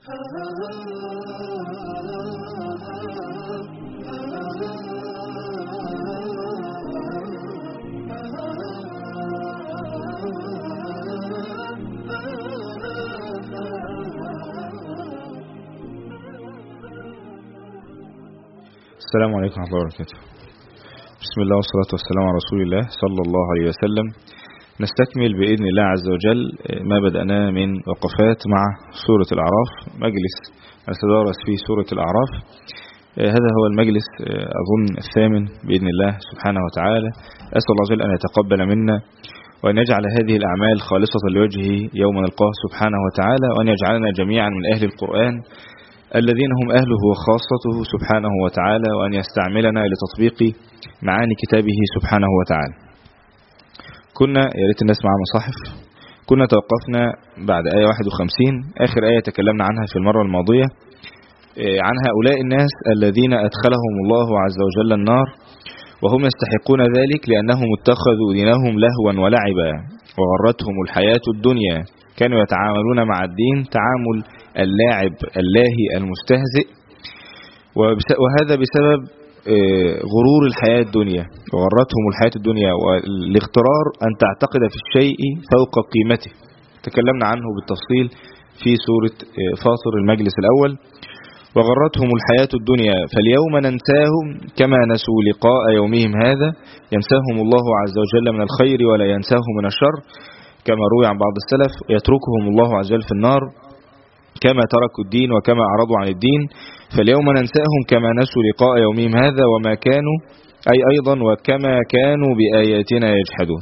السلام عليكم ورحمة الله وبركاته. بسم الله والصلاة والسلام على رسول الله صلى الله عليه وسلم. نستكمل بإذن الله عز وجل ما بدأناه من وقفات مع سورة الأعراف، مجلس نتدارس فيه سورة الأعراف. هذا هو المجلس أظن الثامن بإذن الله سبحانه وتعالى. أسأل الله عز وجل أن يتقبل منا وأن يجعل هذه الأعمال خالصة لوجهه يوم نلقاه سبحانه وتعالى، وأن يجعلنا جميعا من أهل القرآن الذين هم أهله وخاصته سبحانه وتعالى، وأن يستعملنا لتطبيق معاني كتابه سبحانه وتعالى. كنا يا ريت الناس معها مصاحف. كنا توقفنا بعد آية 51، آخر آية تكلمنا عنها في المرة الماضية، عن هؤلاء الناس الذين أدخلهم الله عز وجل النار وهم يستحقون ذلك لأنهم اتخذوا دينهم لهوا ولعبا وغرتهم الحياة الدنيا، كانوا يتعاملون مع الدين تعامل اللاعب اللاهي المستهزئ، وهذا بسبب غرور الحياة الدنيا، وغرتهم الحياة الدنيا والاغترار أن تعتقد في الشيء فوق قيمته. تكلمنا عنه بالتفصيل في سورة فاطر المجلس الأول. وغرتهم الحياة الدنيا فاليوم ننساهم كما نسوا لقاء يومهم هذا، ينساهم الله عز وجل من الخير ولا ينساهم من الشر، كما روي عن بعض السلف، يتركهم الله عز وجل في النار كما تركوا الدين وكما أعرضوا عن الدين. فاليوم ننساهم كما نسوا لقاء يومهم هذا وما كانوا أيضا وكما كانوا بآياتنا يجحدون.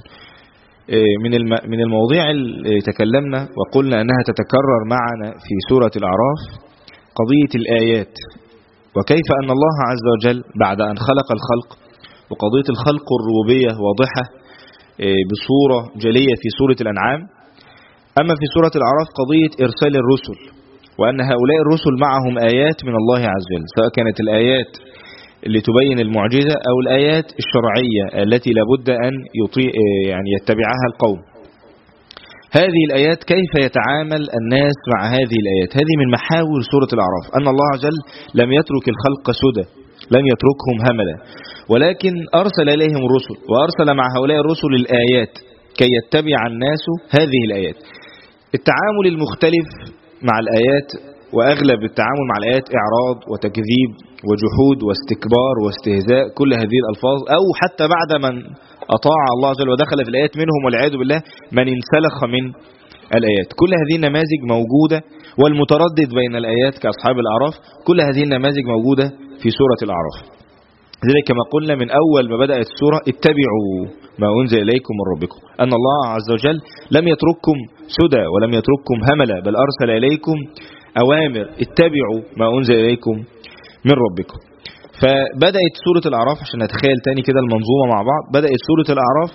من المواضيع اللي تكلمنا وقلنا أنها تتكرر معنا في سورة الأعراف قضية الآيات، وكيف أن الله عز وجل بعد أن خلق الخلق، وقضية الخلق الربوبية واضحة بصورة جلية في سورة الأنعام، أما في سورة الأعراف قضية إرسال الرسل، وأن هؤلاء الرسل معهم آيات من الله عز وجل، سواء كانت الآيات اللي تبين المعجزة أو الآيات الشرعية التي لابد أن يتبعها القوم. هذه الآيات كيف يتعامل الناس مع هذه الآيات؟ هذه من محاور سورة الأعراف، أن الله عز وجل لم يترك الخلق سدى، لم يتركهم هملا، ولكن أرسل إليهم الرسل، وأرسل مع هؤلاء الرسل الآيات كي يتبع الناس هذه الآيات. التعامل المختلف مع الآيات، وأغلب التعامل مع الآيات إعراض وتكذيب وجحود واستكبار واستهزاء، كل هذه الألفاظ، أو حتى بعد من أطاع الله عز وجل ودخل في الآيات منهم والعياذ بالله من انسلخ من الآيات. كل هذه النماذج موجودة، والمتردد بين الآيات كأصحاب الأعراف، كل هذه النماذج موجودة في سورة الأعراف. لذلك كما قلنا من أول ما بدأت السورة اتبعوا ما أنزل إليكم من ربكم، أن الله عز وجل لم يترككم سدى ولم يترككم هملا، بل أرسل إليكم أوامر، اتبعوا ما أنزل إليكم من ربكم. فبدأت سورة الأعراف، عشان نتخيل تاني كده المنظومة مع بعض، بدأت سورة الأعراف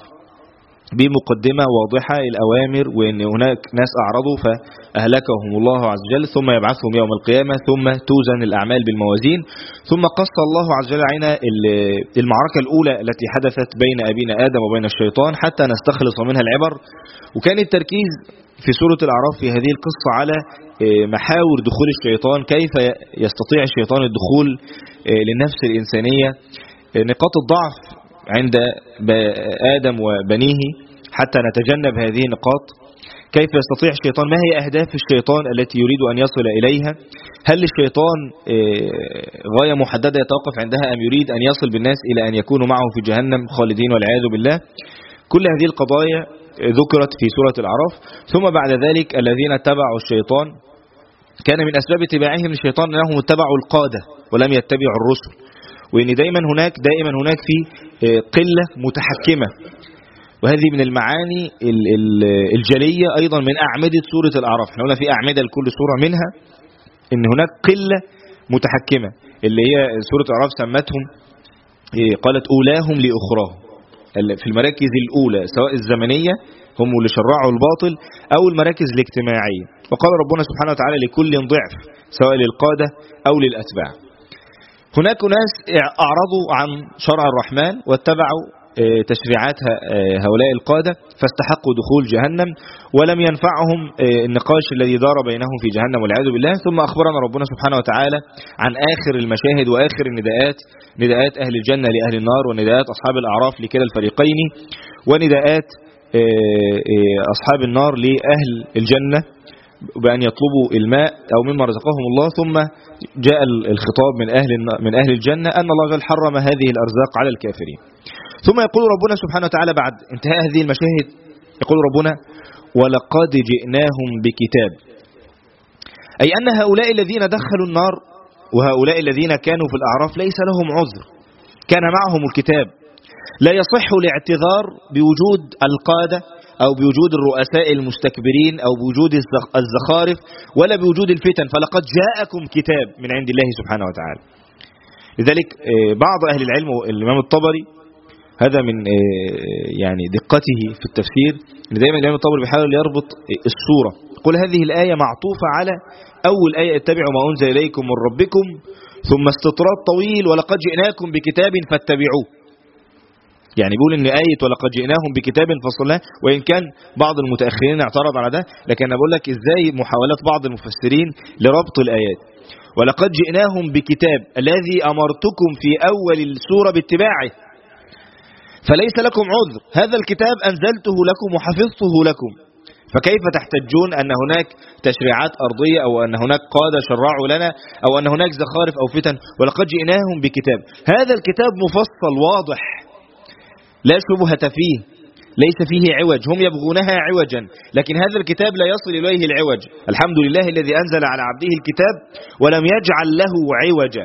بمقدمة واضحة، الأوامر، وأن هناك ناس أعرضوا فأهلكهم الله عز وجل، ثم يبعثهم يوم القيامة، ثم توزن الأعمال بالموازين، ثم قص الله عز وجل علينا المعركة الأولى التي حدثت بين أبينا آدم وبين الشيطان حتى نستخلص منها العبر. وكان التركيز في سورة الأعراف في هذه القصة على محاور دخول الشيطان، كيف يستطيع الشيطان الدخول للنفس الإنسانية، نقاط الضعف عند آدم وبنيه حتى نتجنب هذه النقاط، كيف يستطيع الشيطان، ما هي أهداف الشيطان التي يريد أن يصل إليها، هل الشيطان غاية محددة يتوقف عندها أم يريد أن يصل بالناس إلى أن يكونوا معه في جهنم خالدين والعياذ بالله. كل هذه القضايا ذكرت في سورة الأعراف. ثم بعد ذلك الذين اتبعوا الشيطان، كان من أسباب اتباعهم الشيطان أنهم اتبعوا القادة ولم يتبعوا الرسل، وإن دائما هناك في قلة متحكمة، وهذه من المعاني الجلية أيضا من أعمدة سورة الأعراف. احنا قلنا في أعمدة لكل سورة، منها إن هناك قلة متحكمة، اللي هي سورة الأعراف سمتهم قالت أولاهم لأخراهم، في المراكز الأولى سواء الزمنية هم اللي شرعوا الباطل أو المراكز الاجتماعية. وقال ربنا سبحانه وتعالى لكل ضعف سواء للقادة أو للأتباع. هناك ناس أعرضوا عن شرع الرحمن واتبعوا تشريعات هؤلاء القادة فاستحقوا دخول جهنم، ولم ينفعهم النقاش الذي دار بينهم في جهنم والعياذ بالله. ثم أخبرنا ربنا سبحانه وتعالى عن آخر المشاهد وآخر النداءات، نداءات أهل الجنة لأهل النار، ونداءات أصحاب الأعراف لكلا الفريقين، ونداءات أصحاب النار لأهل الجنة بأن يطلبوا الماء أو مما رزقهم الله. ثم جاء الخطاب من أهل الجنة أن الله جل حرم هذه الأرزاق على الكافرين. ثم يقول ربنا سبحانه وتعالى بعد انتهاء هذه المشاهد، يقول ربنا: ولقد جئناهم بكتاب، أي أن هؤلاء الذين دخلوا النار وهؤلاء الذين كانوا في الأعراف ليس لهم عذر، كان معهم الكتاب. لا يصح الاعتذار بوجود القادة أو بوجود الرؤساء المستكبرين أو بوجود الزخارف ولا بوجود الفتن، فلقد جاءكم كتاب من عند الله سبحانه وتعالى. لذلك بعض أهل العلم والإمام الطبري، هذا من يعني دقته في التفسير، ان دايما الإمام الطبري بيحاول يربط السورة، يقول هذه الآية معطوفة على أول آية: اتبعوا ما أنزل إليكم من ربكم، ثم استطراد طويل: ولقد جئناكم بكتاب فاتبعوه. يعني بيقول ان آية ولقد جئناهم بكتاب فصلناه، وإن كان بعض المتأخرين اعترض على ده، لكن أنا بقول لك ازاي محاولات بعض المفسرين لربط الآيات. ولقد جئناهم بكتاب الذي أمرتكم في أول السورة باتباعه، فليس لكم عذر، هذا الكتاب أنزلته لكم وحفظته لكم، فكيف تحتجون أن هناك تشريعات أرضية أو أن هناك قادة شرعوا لنا أو أن هناك زخارف أو فتن؟ ولقد جئناهم بكتاب، هذا الكتاب مفصل واضح لا شبهة فيه، ليس فيه عوج، هم يبغونها عوجا، لكن هذا الكتاب لا يصل إليه العوج. الحمد لله الذي أنزل على عبده الكتاب ولم يجعل له عوجا.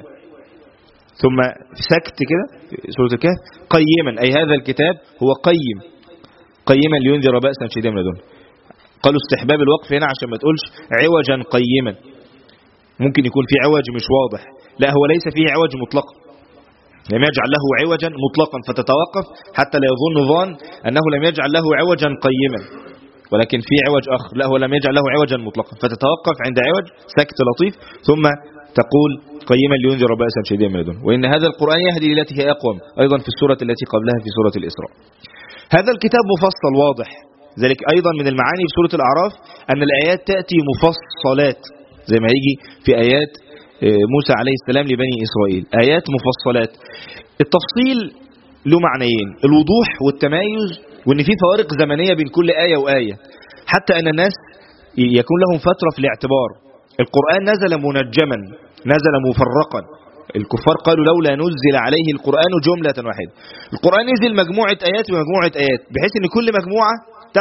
ثم سكت كده في سورة الكهف: قيما، أي هذا الكتاب هو قيم، قيما لينذر بأسا شديدا من لدنه. قالوا استحباب الوقف هنا عشان ما تقولش عوجا قيما، ممكن يكون في عوج مش واضح، لا هو ليس فيه عوج مطلقا، لم يجعل له عوجا مطلقا فتتوقف حتى لا يظن ظان أنه لم يجعل له عوجا قيما ولكن في عوج آخر، لا هو لم يجعل له عوجا مطلقا، فتتوقف عند عوج سكت لطيف، ثم تقول قيما لينذر بأسا شديدا من لدنه. وإن هذا القرآن يهدي للتي هي أقوم، أيضا في السورة التي قبلها في سورة الإسراء. هذا الكتاب مفصل واضح. ذلك أيضا من المعاني في سورة الأعراف أن الآيات تأتي مفصلات، زي ما يجي في آيات موسى عليه السلام لبني إسرائيل، آيات مفصلات. التفصيل له معنيين: الوضوح والتمايز، وإن في فوارق زمنية بين كل آية وآية، حتى أن الناس يكون لهم فترة في الاعتبار. القرآن نزل منجما، نزل مفرقا. الكفار قالوا لولا نزل عليه القرآن جملة واحدة. القرآن نزل مجموعة آيات ومجموعة آيات، بحيث أن كل مجموعة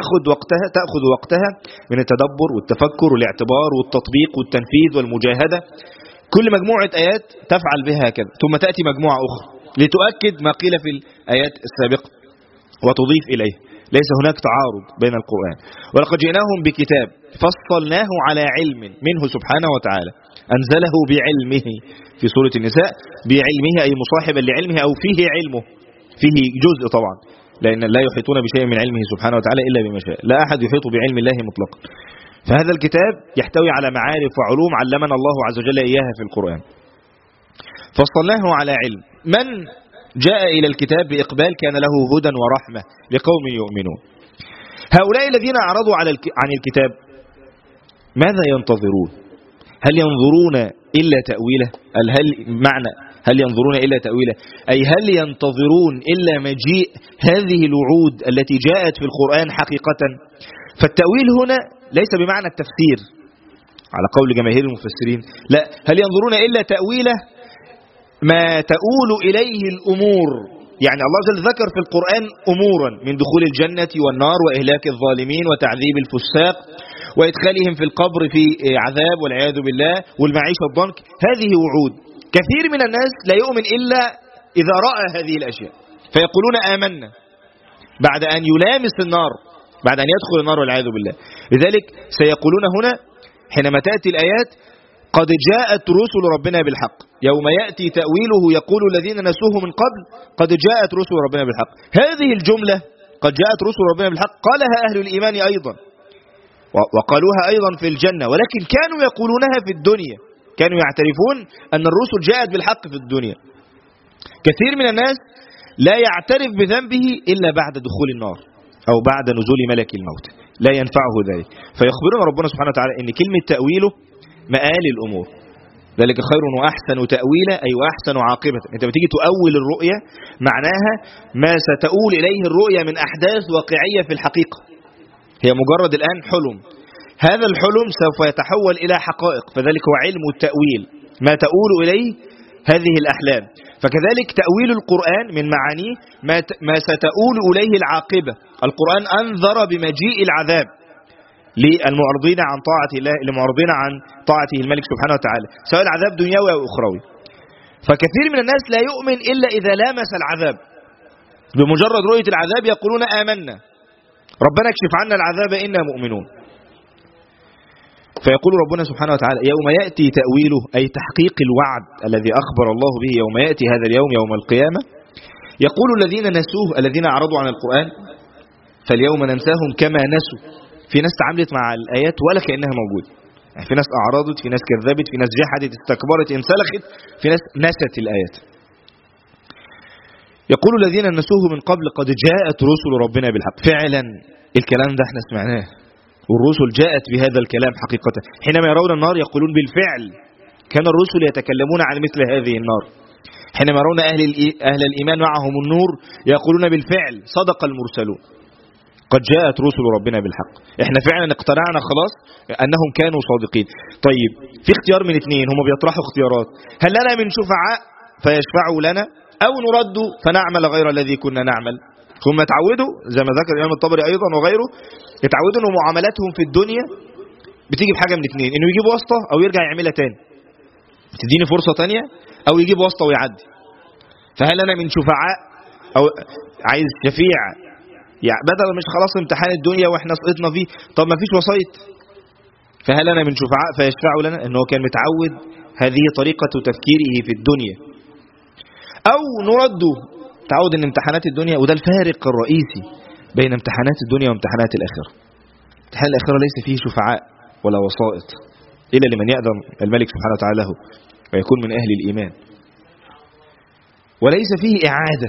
تأخذ وقتها من التدبر والتفكر والاعتبار والتطبيق والتنفيذ والمجاهدة. كل مجموعة آيات تفعل بها كذا، ثم تأتي مجموعة أخرى لتؤكد ما قيل في الآيات السابقة وتضيف إليه. ليس هناك تعارض بين القرآن. ولقد جئناهم بكتاب فصلناه على علم منه سبحانه وتعالى، أنزله بعلمه في سورة النساء، بعلمه أي مصاحبا لعلمه أو فيه علمه، فيه جزء طبعا، لأن لا يحيطون بشيء من علمه سبحانه وتعالى إلا بما شاء، لا أحد يحيط بعلم الله مطلقا. فهذا الكتاب يحتوي على معارف وعلوم علمنا الله عز وجل إياها في القرآن. فصلناه على علم. من جاء إلى الكتاب بإقبال كان له هدى ورحمة لقوم يؤمنون. هؤلاء الذين أعرضوا عن الكتاب ماذا ينتظرون؟ هل ينظرون إلا تأويله؟ هل ينظرون إلا تأويله، أي هل ينتظرون إلا مجيء هذه الوعود التي جاءت في القرآن حقيقة؟ فالتأويل هنا ليس بمعنى التفسير على قول جماهير المفسرين، لا، هل ينظرون إلا تأويله ما تؤول إليه الأمور. يعني الله جل ذكر في القرآن أمورا من دخول الجنة والنار وإهلاك الظالمين وتعذيب الفساق وإدخالهم في القبر في عذاب والعياذ بالله والمعيشة الضنك. هذه وعود. كثير من الناس لا يؤمن إلا إذا رأى هذه الأشياء، فيقولون آمنا بعد أن يلامس النار، بعد أن يدخل النار والعياذ بالله. لذلك سيقولون هنا حينما تأتي الآيات: قد جاءت رسل ربنا بالحق، يوم يأتي تأويله يقول الذين نسوه من قبل قد جاءت رسل ربنا بالحق. هذه الجملة قد جاءت رسل ربنا بالحق قالها أهل الإيمان أيضا، وقالوها أيضا في الجنة، ولكن كانوا يقولونها في الدنيا، كانوا يعترفون أن الرسل جاءت بالحق في الدنيا. كثير من الناس لا يعترف بذنبه إلا بعد دخول النار أو بعد نزول ملك الموت، لا ينفعه ذلك. فيخبرنا ربنا سبحانه وتعالى إن كلمة تأويله مآل الأمور، ذلك خير وأحسن تأويلا أي وأحسن عاقبة. أنت بتيجي تؤول الرؤية معناها ما ستؤول إليه الرؤية من أحداث واقعية في الحقيقة، هي مجرد الآن حلم، هذا الحلم سوف يتحول إلى حقائق، فذلك هو علم التأويل، ما تؤول إليه هذه الأحلام. فكذلك تأويل القرآن من معانيه ما ستؤول إليه العاقبة. القرآن أنذر بمجيء العذاب للمعرضين عن طاعة الله، المعرضين عن طاعته الملك سبحانه وتعالى، سواء العذاب دنيوي أو أخروي. فكثير من الناس لا يؤمن إلا إذا لامس العذاب، بمجرد رؤية العذاب يقولون آمنا، ربنا اكشف عنا العذاب إنا مؤمنون. فيقول ربنا سبحانه وتعالى يوم يأتي تأويله أي تحقيق الوعد الذي أخبر الله به يوم يأتي هذا اليوم يوم القيامة. يقول الذين نسوه، الذين أعرضوا عن القرآن، فاليوم ننساهم كما نسوا. في ناس تعاملت مع الآيات ولا كأنها موجودة، يعني في ناس أعرضت، في ناس كذبت، في ناس جحدت استكبرت انسلخت، في ناس نست الآيات. يقول الذين نسوه من قبل قد جاءت رسل ربنا بالحق. فعلا الكلام ده احنا سمعناه، والرسل جاءت بهذا الكلام حقيقة. حينما يرون النار يقولون بالفعل كان الرسل يتكلمون عن مثل هذه النار. حينما يرون أهل الإيمان معهم النور يقولون بالفعل صدق المرسلون، قد جاءت رسل ربنا بالحق. احنا فعلا اقتنعنا خلاص أنهم كانوا صادقين. طيب في اختيار من اثنين، هم بيطرحوا اختيارات: هل لنا من شفعاء فيشفعوا لنا، أو نرد فنعمل غير الذي كنا نعمل. هم اتعودوا زي ما ذكر الإمام الطبري أيضا وغيره، اتعودوا أن معاملاتهم في الدنيا بتيجي بحاجة من اثنين: انه يجيب واسطة او يرجع يعملها تاني، تديني فرصة تانية، او يجيب واسطة ويعدي. فهل انا من شفعاء، او عايز شفيع يعني بدل مش خلاص امتحان الدنيا واحنا سقطنا فيه، طب ما فيش وسايط. فهل انا من شفعاء فيشفعوا لنا، انه كان متعود هذه طريقة تفكيره في الدنيا. او نرد، تعود ان امتحانات الدنيا، وده الفارق الرئيسي بين امتحانات الدنيا وامتحانات الآخرة. امتحان الآخرة ليس فيه شفعاء ولا وسائط إلا لمن يأذن الملك سبحانه وتعالى له ويكون من أهل الإيمان، وليس فيه إعادة.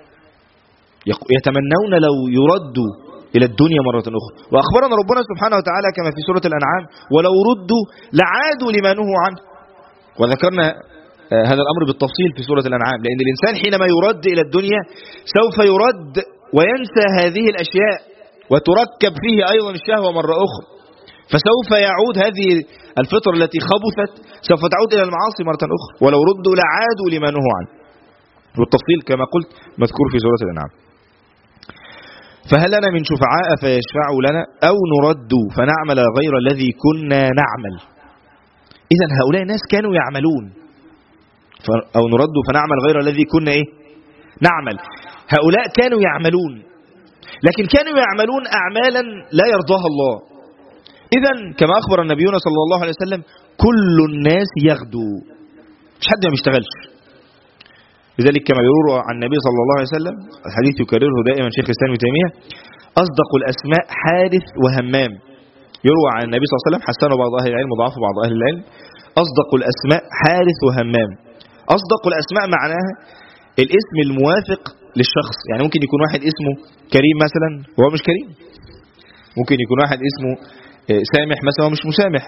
يتمنون لو يردوا إلى الدنيا مرة أخرى. وأخبرنا ربنا سبحانه وتعالى كما في سورة الأنعام: ولو ردوا لعادوا لما نهوا عنه. وذكرنا هذا الأمر بالتفصيل في سورة الأنعام، لأن الإنسان حينما يرد إلى الدنيا سوف يرد وينسى هذه الأشياء، وتركب فيه أيضا الشهوة مرة أخرى، فسوف يعود هذه الفطر التي خبثت سوف تعود إلى المعاصي مرة أخرى. ولو ردوا لعادوا لما نهوا عنه، والتفصيل كما قلت مذكور في سورة الأنعام. فهل لنا من شفعاء فيشفعوا لنا، أو نرد فنعمل غير الذي كنا نعمل. إذن هؤلاء الناس كانوا يعملون، أو نرد فنعمل غير الذي كنا نعمل. هؤلاء كانوا يعملون، لكن كانوا يعملون أعمالا لا يرضاها الله. إذن كما أخبر النبيون صلى الله عليه وسلم: كل الناس يغدو، مش حد ما بيشتغلش. لذلك كما يروى عن النبي صلى الله عليه وسلم، الحديث يكرره دائما شيخ الإسلام ابن تيمية: أصدق الأسماء حارث وهمام. يروى عن النبي صلى الله عليه وسلم، حسنه بعض أهل العلم وضعفه بعض أهل العلم: أصدق الأسماء حارث وهمام. أصدق الأسماء معناها الاسم الموافق للشخص. يعني ممكن يكون واحد اسمه كريم مثلا وهو مش كريم، ممكن يكون واحد اسمه سامح مثلا وهو مش مسامح.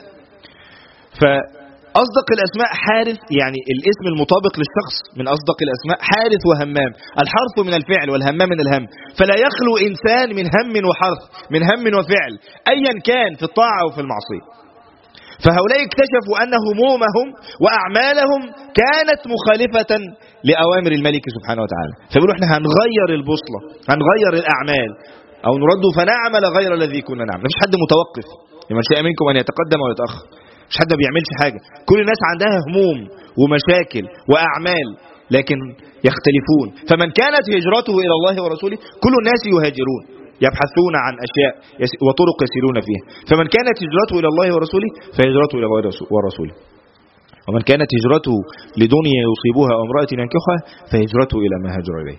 فأصدق الأسماء حارث، يعني الاسم المطابق للشخص من أصدق الأسماء. حارث وهمام، الحرف من الفعل والهمام من الهم، فلا يخلو إنسان من هم وحرف، من هم وفعل، أيا كان في الطاعة أو في المعصية. فهؤلاء اكتشفوا أن همومهم وأعمالهم كانت مخالفة لأوامر الملك سبحانه وتعالى، فيقولوا احنا هنغير البوصلة، هنغير الأعمال، أو نرد فنعمل غير الذي كنا نعمل. مفيش حد متوقف، لمن شاء منكم أن يتقدم ويتأخر. مش حد بيعملش حاجة، كل الناس عندها هموم ومشاكل وأعمال، لكن يختلفون. فمن كانت هجرته إلى الله ورسوله، كل الناس يهاجرون يبحثون عن أشياء وطرق يسيرون فيها. فمن كانت هجرته إلى الله ورسوله فهجرته إلى الله ورسوله، ومن كانت هجرته لدنيا يصيبها أو امرأة ينكحها فهجرته إلى ما هاجر إليه.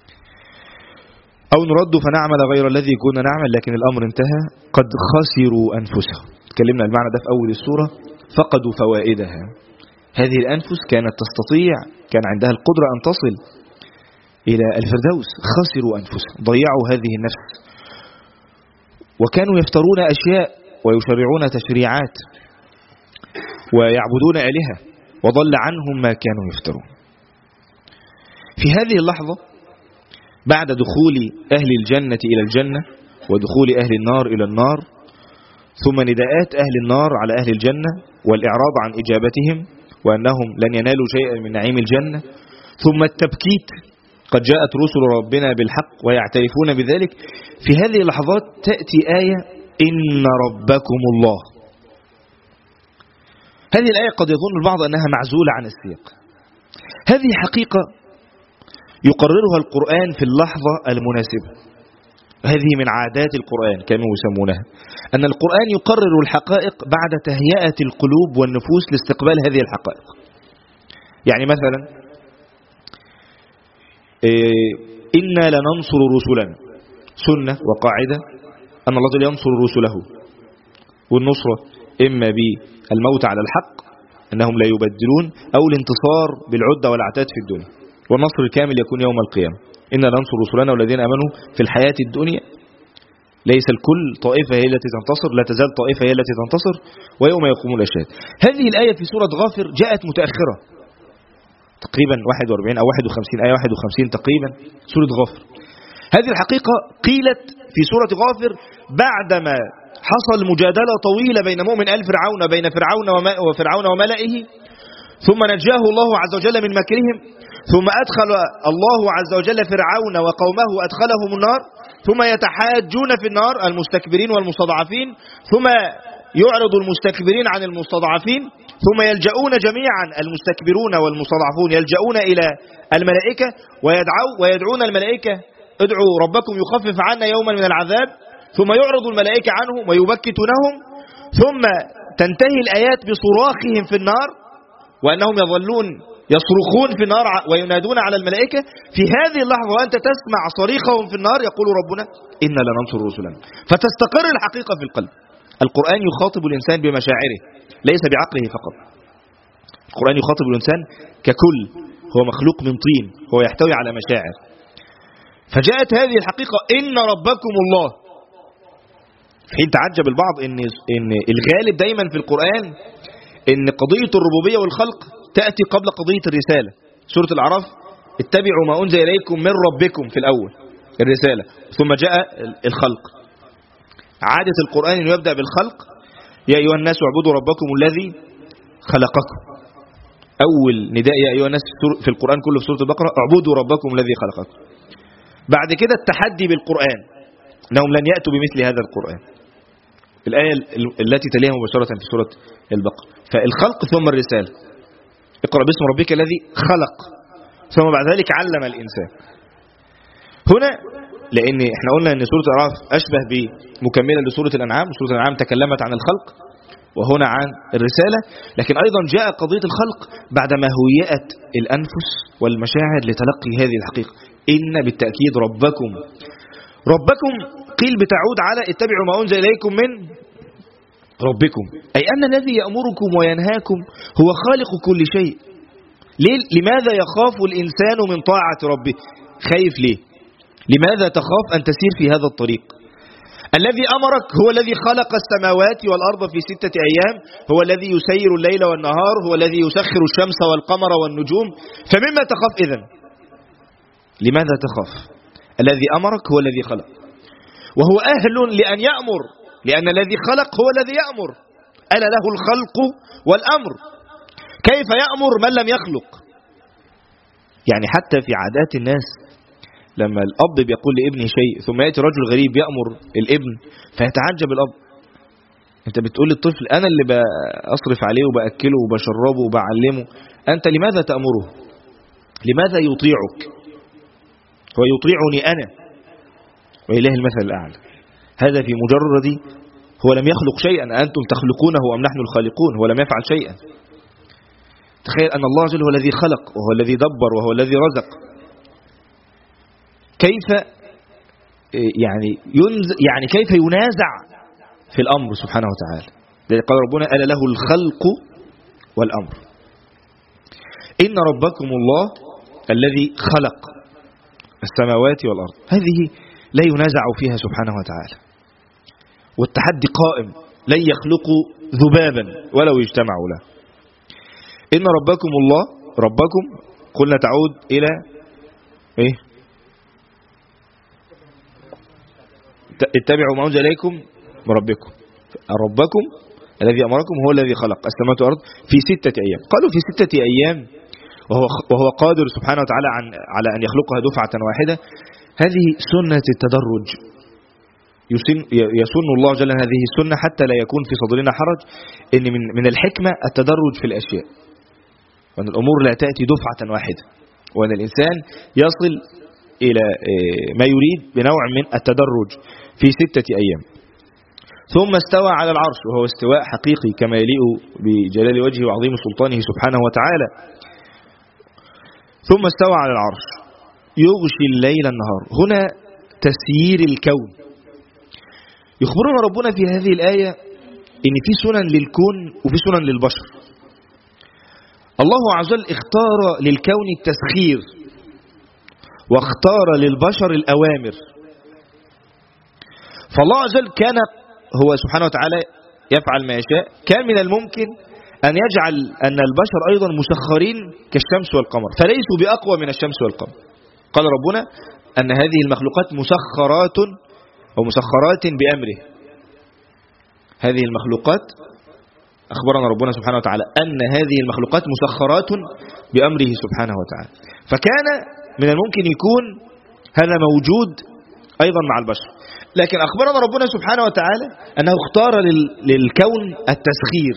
أو نرد فنعمل غير الذي كنا نعمل، لكن الأمر انتهى. قد خسروا أنفسهم، تكلمنا المعنى ده في أول السورة. فقدوا فوائدها. هذه الأنفس كانت تستطيع، كان عندها القدرة أن تصل إلى الفردوس. خسروا أنفسهم، ضيعوا هذه النفس، وكانوا يفترون أشياء ويشرعون تشريعات ويعبدون آلهة، وضل عنهم ما كانوا يفترون. في هذه اللحظة بعد دخول أهل الجنة إلى الجنة ودخول أهل النار إلى النار، ثم نداءات أهل النار على أهل الجنة والإعراض عن إجابتهم وأنهم لن ينالوا شيئا من نعيم الجنة، ثم التبكيت، قد جاءت رسل ربنا بالحق ويعترفون بذلك. في هذه اللحظات تأتي آية إن ربكم الله. هذه الآية قد يظن البعض أنها معزولة عن السياق. هذه حقيقة يقررها القرآن في اللحظة المناسبة. هذه من عادات القرآن كما يسمونها، أن القرآن يقرر الحقائق بعد تهيئة القلوب والنفوس لاستقبال هذه الحقائق. يعني مثلا إنا لننصر رسلنا، سنة وقاعدة أن الله جل ينصر رسله، والنصرة إما بالموت على الحق أنهم لا يبدلون، أو الانتصار بالعدة والعتاد في الدنيا، والنصر الكامل يكون يوم القيامة. إنا ننصر رسلنا والذين آمنوا في الحياة الدنيا، ليس الكل، طائفة هي التي تنتصر، لا تزال طائفة هي التي تنتصر، ويوم يقوم الأشهاد. هذه الآية في سورة غافر جاءت متأخرة تقريبا 41 أو 51 آية 51 تقريبا سورة غافر. هذه الحقيقة قيلت في سورة غافر بعدما حصل مجادلة طويلة بين مؤمن آل فرعون بين فرعون وملئه، ثم نجاه الله عز وجل من مكرهم، ثم أدخل الله عز وجل فرعون وقومه أدخلهم النار، ثم يتحاجون في النار المستكبرين والمستضعفين، ثم يعرض المستكبرين عن المستضعفين، ثم يلجؤون جميعا المستكبرون والمستضعفون يلجؤون إلى الملائكة ويدعون الملائكة ادعوا ربكم يخفف عنا يوما من العذاب، ثم يعرض الملائكة عنهم ويبكتونهم، ثم تنتهي الآيات بصراخهم في النار وأنهم يظلون يصرخون في النار وينادون على الملائكة. في هذه اللحظة وأنت تسمع صريخهم في النار يقول ربنا إنا لننصر رسلنا، فتستقر الحقيقة في القلب. القرآن يخاطب الإنسان بمشاعره ليس بعقله فقط. القرآن يخاطب الإنسان ككل، هو مخلوق من طين، هو يحتوي على مشاعر. فجاءت هذه الحقيقة إن ربكم الله. في حين تعجب البعض إن الغالب دايما في القرآن إن قضية الربوبية والخلق تأتي قبل قضية الرسالة. سورة الأعراف اتبعوا ما أنزل إليكم من ربكم في الأول الرسالة، ثم جاء الخلق. عادة القرآن أنه يبدأ بالخلق، يا أيها الناس اعبدوا ربكم الذي خلقكم. أول نداء يا أيها الناس في القرآن كله في سورة البقرة اعبدوا ربكم الذي خلقكم. بعد كده التحدي بالقرآن أنهم لن يأتوا بمثل هذا القرآن. الآية التي تليها مباشرة في سورة البقرة، فالخلق ثم الرسالة. اقرأ باسم ربك الذي خلق، ثم بعد ذلك علم الإنسان. هنا لأن احنا قلنا أن سورة الأعراف أشبه بمكملة لسورة الأنعام. سورة الأنعام تكلمت عن الخلق وهنا عن الرسالة، لكن أيضا جاء قضية الخلق بعدما هيئت الأنفس والمشاعر لتلقي هذه الحقيقة. إن بالتأكيد ربكم قيل بتعود على اتبعوا ما أنزل إليكم من ربكم، أي أن الذي يأمركم وينهاكم هو خالق كل شيء. لماذا يخاف الإنسان من طاعة ربه؟ خايف ليه؟ لماذا تخاف أن تسير في هذا الطريق؟ الذي أمرك هو الذي خلق السماوات والأرض في 6 أيام، هو الذي يسير الليل والنهار، هو الذي يسخر الشمس والقمر والنجوم. فمما تخاف إذن؟ لماذا تخاف؟ الذي أمرك هو الذي خلق، وهو أهل لأن يأمر، لأن الذي خلق هو الذي يأمر. ألا له الخلق والأمر، كيف يأمر من لم يخلق؟ يعني حتى في عادات الناس لما الأب بيقول لابنه شيء ثم يأتي رجل غريب يأمر الابن فيتعجب الأب. أنت بتقول للطفل أنا اللي بأصرف عليه وبأكله وبشربه وبعلمه، أنت لماذا تأمره؟ لماذا يطيعك؟ هو يطيعني أنا وإله المثل الأعلى. هذا في مجرد هو لم يخلق شيئا، أنتم تخلقونه أم نحن الخالقون؟ هو لم يفعل شيئا. تخيل أن الله جل هو الذي خلق وهو الذي دبر وهو الذي رزق. كيف يعني كيف ينازع في الأمر سبحانه وتعالى؟ قال ربنا ألا له الخلق والأمر. إن ربكم الله الذي خلق السماوات والأرض، هذه لا ينازع فيها سبحانه وتعالى، والتحدي قائم، لن يخلقوا ذبابا ولو اجتمعوا له. إن ربكم الله، ربكم قلنا تعود إلى إيه؟ اتبعوا ما أنزل إليكم من ربكم. ربكم الذي أمركم هو الذي خلق السماوات والأرض في 6 أيام. قالوا في 6 أيام وهو قادر سبحانه وتعالى على أن يخلقها دفعة واحدة. هذه سنة التدرج، يسن الله جل هذه السنة حتى لا يكون في صدرنا حرج، إن من الحكمة التدرج في الأشياء، وأن الأمور لا تأتي دفعة واحدة، وأن الإنسان يصل إلى ما يريد بنوع من التدرج في 6 أيام. ثم استوى على العرش، وهو استواء حقيقي كما يليق بجلال وجهه وعظيم سلطانه سبحانه وتعالى. ثم استوى على العرش يغشي الليل النهار. هنا تسيير الكون. يخبرنا ربنا في هذه الآية إن في سنن للكون وفي سنن للبشر. الله عز وجل اختار للكون التسخير واختار للبشر الأوامر. فالله عز وجل كان هو سبحانه وتعالى يفعل ما يشاء. كان من الممكن أن يجعل أن البشر أيضا مسخرين كالشمس والقمر، فليسوا بأقوى من الشمس والقمر. قال ربنا أن هذه المخلوقات مسخرات ومسخرات بأمره. هذه المخلوقات أخبرنا ربنا سبحانه وتعالى أن هذه المخلوقات مسخرات بأمره سبحانه وتعالى. فكان من الممكن يكون هذا موجود أيضا مع البشر، لكن أخبرنا ربنا سبحانه وتعالى أنه اختار للكون التسخير.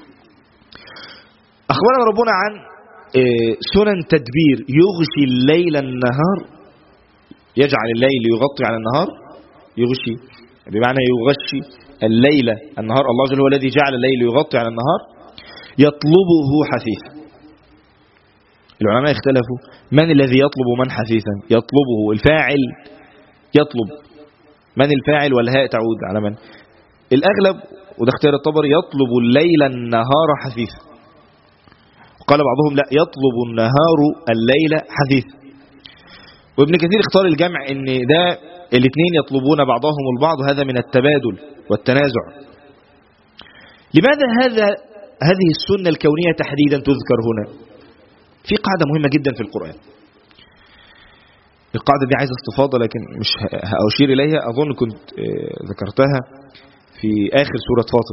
أخبرنا ربنا عن سنن تدبير، يغشي الليل النهار، يجعل الليل يغطي على النهار، يغشي بمعنى يغشي الليل النهار. الله جل هو الذي جعل الليل يغطي على النهار، يطلبه حثيثا. العلماء اختلفوا من الذي يطلب من حثيثا. يطلبه الفاعل، يطلب من الفاعل والهاء تعود على من؟ الأغلب وده اختيار الطبري يطلب الليل النهار حثيثا. قال بعضهم لا، يطلب النهار الليل حثيثا. وابن كثير اختار الجمع ان ده الاثنين يطلبون بعضهم البعض، هذا من التبادل والتنازع. لماذا هذه السنة الكونية تحديدا تذكر هنا؟ في قاعدة مهمة جدا في القرآن. القاعدة دي عايزة استفاضة لكن مش هأشير إليها، أظن كنت ذكرتها في آخر سورة فاطر،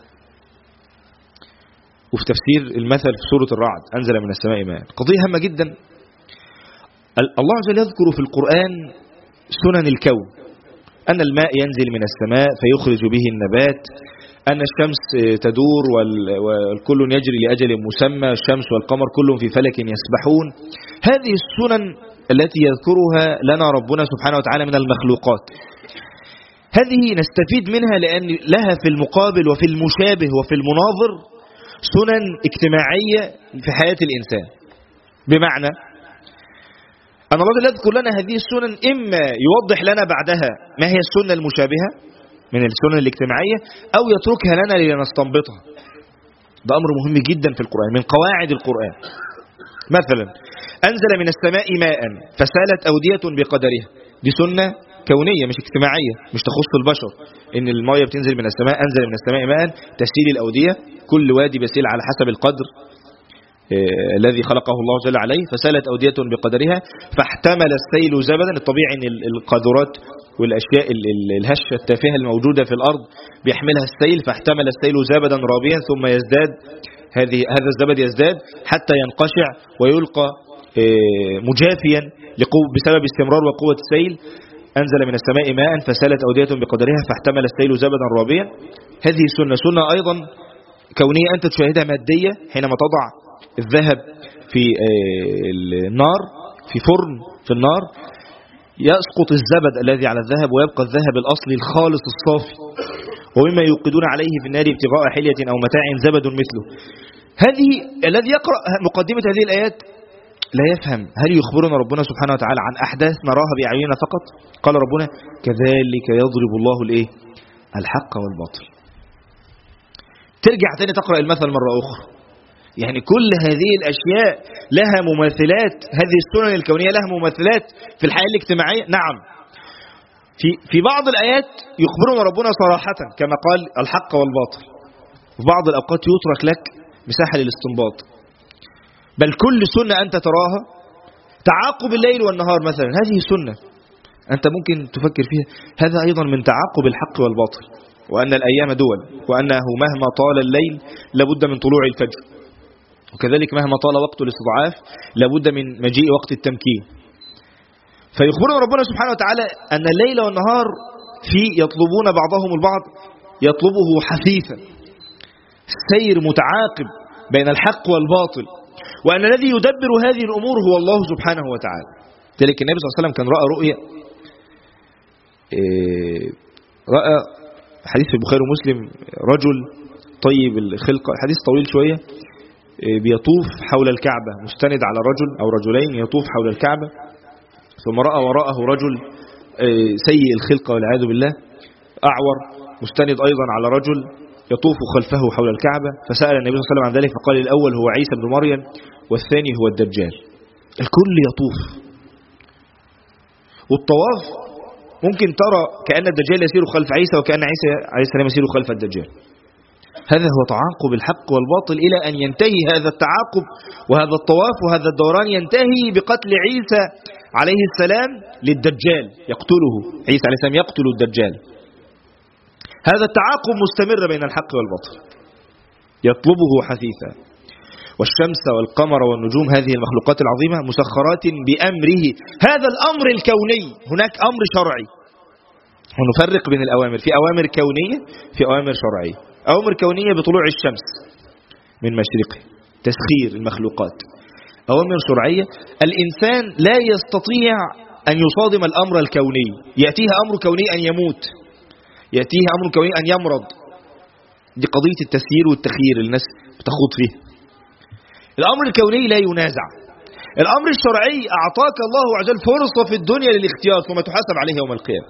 وفي تفسير المثل في سورة الرعد، أنزل من السماء ماء. قضية هامة جدا. الله عز وجل يذكر في القرآن سنن الكون، أن الماء ينزل من السماء فيخرج به النبات، أن الشمس تدور والكل يجري لأجل مسمى، الشمس والقمر كل في فلك يسبحون. هذه السنن التي يذكرها لنا ربنا سبحانه وتعالى من المخلوقات، هذه نستفيد منها لأن لها في المقابل وفي المشابه وفي المناظر سنن اجتماعية في حياة الإنسان. بمعنى أن الله يذكر لنا هذه السنن، إما يوضح لنا بعدها ما هي السنة المشابهة من السنن الاجتماعية، أو يتركها لنا لنستنبطها. ده أمر مهم جدا في القرآن، من قواعد القرآن. مثلا أنزل من السماء ماء فسالت أودية بقدرها، دي سنة كونية مش اجتماعية، مش تخص البشر. إن الماء بتنزل من السماء، أنزل من السماء ماء تسيل الأودية، كل وادي بيسيل على حسب القدر الذي خلقه الله جل عليه. فسالت أودية بقدرها فاحتمل السيل زبدا. الطبيعي أن القاذورات والأشياء الهشة التافهة الموجودة في الأرض بيحملها السيل، فاحتمل السيل زبدا رابيا ثم يزداد هذا الزبد يزداد حتى ينقشع ويلقى مجافيا بسبب استمرار وقوة السيل. أنزل من السماء ماء فسالت أودية بقدرها فاحتمل السيل زبدا رابيا. هذه سنة أيضا كونية أنت تشاهدها مادية. حينما تضع الذهب في النار، في فرن في النار، يسقط الزبد الذي على الذهب ويبقى الذهب الأصلي الخالص الصافي. ومما يوقدون عليه في النار ابتغاء حلية أو متاع زبد مثله. هذه الذي يقرأ مقدمة هذه الآيات لا يفهم هل يخبرنا ربنا سبحانه وتعالى عن أحداث نراها بأعيننا فقط. قال ربنا كذلك يضرب الله الحق والباطل. ترجع تاني تقرأ المثل مرة أخرى، يعني كل هذه الأشياء لها مماثلات، هذه السنن الكونية لها مماثلات في الحياة الاجتماعية. نعم، في بعض الآيات يخبرنا ربنا صراحة كما قال الحق والباطل، في بعض الأوقات يترك لك مساحة للاستنباط. بل كل سنة أنت تراها، تعاقب الليل والنهار مثلا، هذه سنة أنت ممكن تفكر فيها، هذا أيضا من تعاقب الحق والباطل، وأن الأيام دول، وأنه مهما طال الليل لابد من طلوع الفجر، وكذلك مهما طال وقت الاستضعاف لابد من مجيء وقت التمكين. فيخبرنا ربنا سبحانه وتعالى أن الليل والنهار في يطلبون بعضهم البعض يطلبه حثيثا، السير متعاقب بين الحق والباطل، وأن الذي يدبر هذه الأمور هو الله سبحانه وتعالى. ذلك النبي صلى الله عليه وسلم كان رأى رؤيا، رأى حديث في البخاري ومسلم، رجل طيب الخلقة، حديث طويل شوية، بيطوف حول الكعبة مستند على رجل أو رجلين يطوف حول الكعبة، ثم رأى وراءه رجل سيء الخلقة والعياذ بالله أعور مستند أيضا على رجل يطوف خلفه حول الكعبة. فسأل النبي صلى الله عليه وسلم عن ذلك فقال الأول هو عيسى بن مريم والثاني هو الدجال. الكل يطوف، والطواف ممكن ترى كأن الدجال يسير خلف عيسى وكأن عيسى عليه السلام يسير خلف الدجال. هذا هو تعاقب الحق والباطل إلى أن ينتهي هذا التعاقب وهذا الطواف وهذا الدوران ينتهي بقتل عيسى عليه السلام للدجال، يقتله عيسى عليه السلام، يقتل الدجال. هذا التعاقب مستمر بين الحق والباطل يطلبه حثيثا. والشمس والقمر والنجوم، هذه المخلوقات العظيمة مسخرات بأمره، هذا الأمر الكوني. هناك أمر شرعي، ونفرق بين الأوامر، في أوامر كونية في أوامر شرعية. أوامر كونية بطلوع الشمس من مشرقه، تسخير المخلوقات. أوامر شرعية الإنسان لا يستطيع أن يصادم الأمر الكوني، يأتيه أمر كوني أن يموت، يأتيه أمر كوني أن يمرض. دي قضية التسيير والتخيير الناس بتخوض فيه. الأمر الكوني لا ينازع. الأمر الشرعي أعطاك الله عز وجل فرصة في الدنيا للاختيار ثم تحاسب عليه يوم القيامة.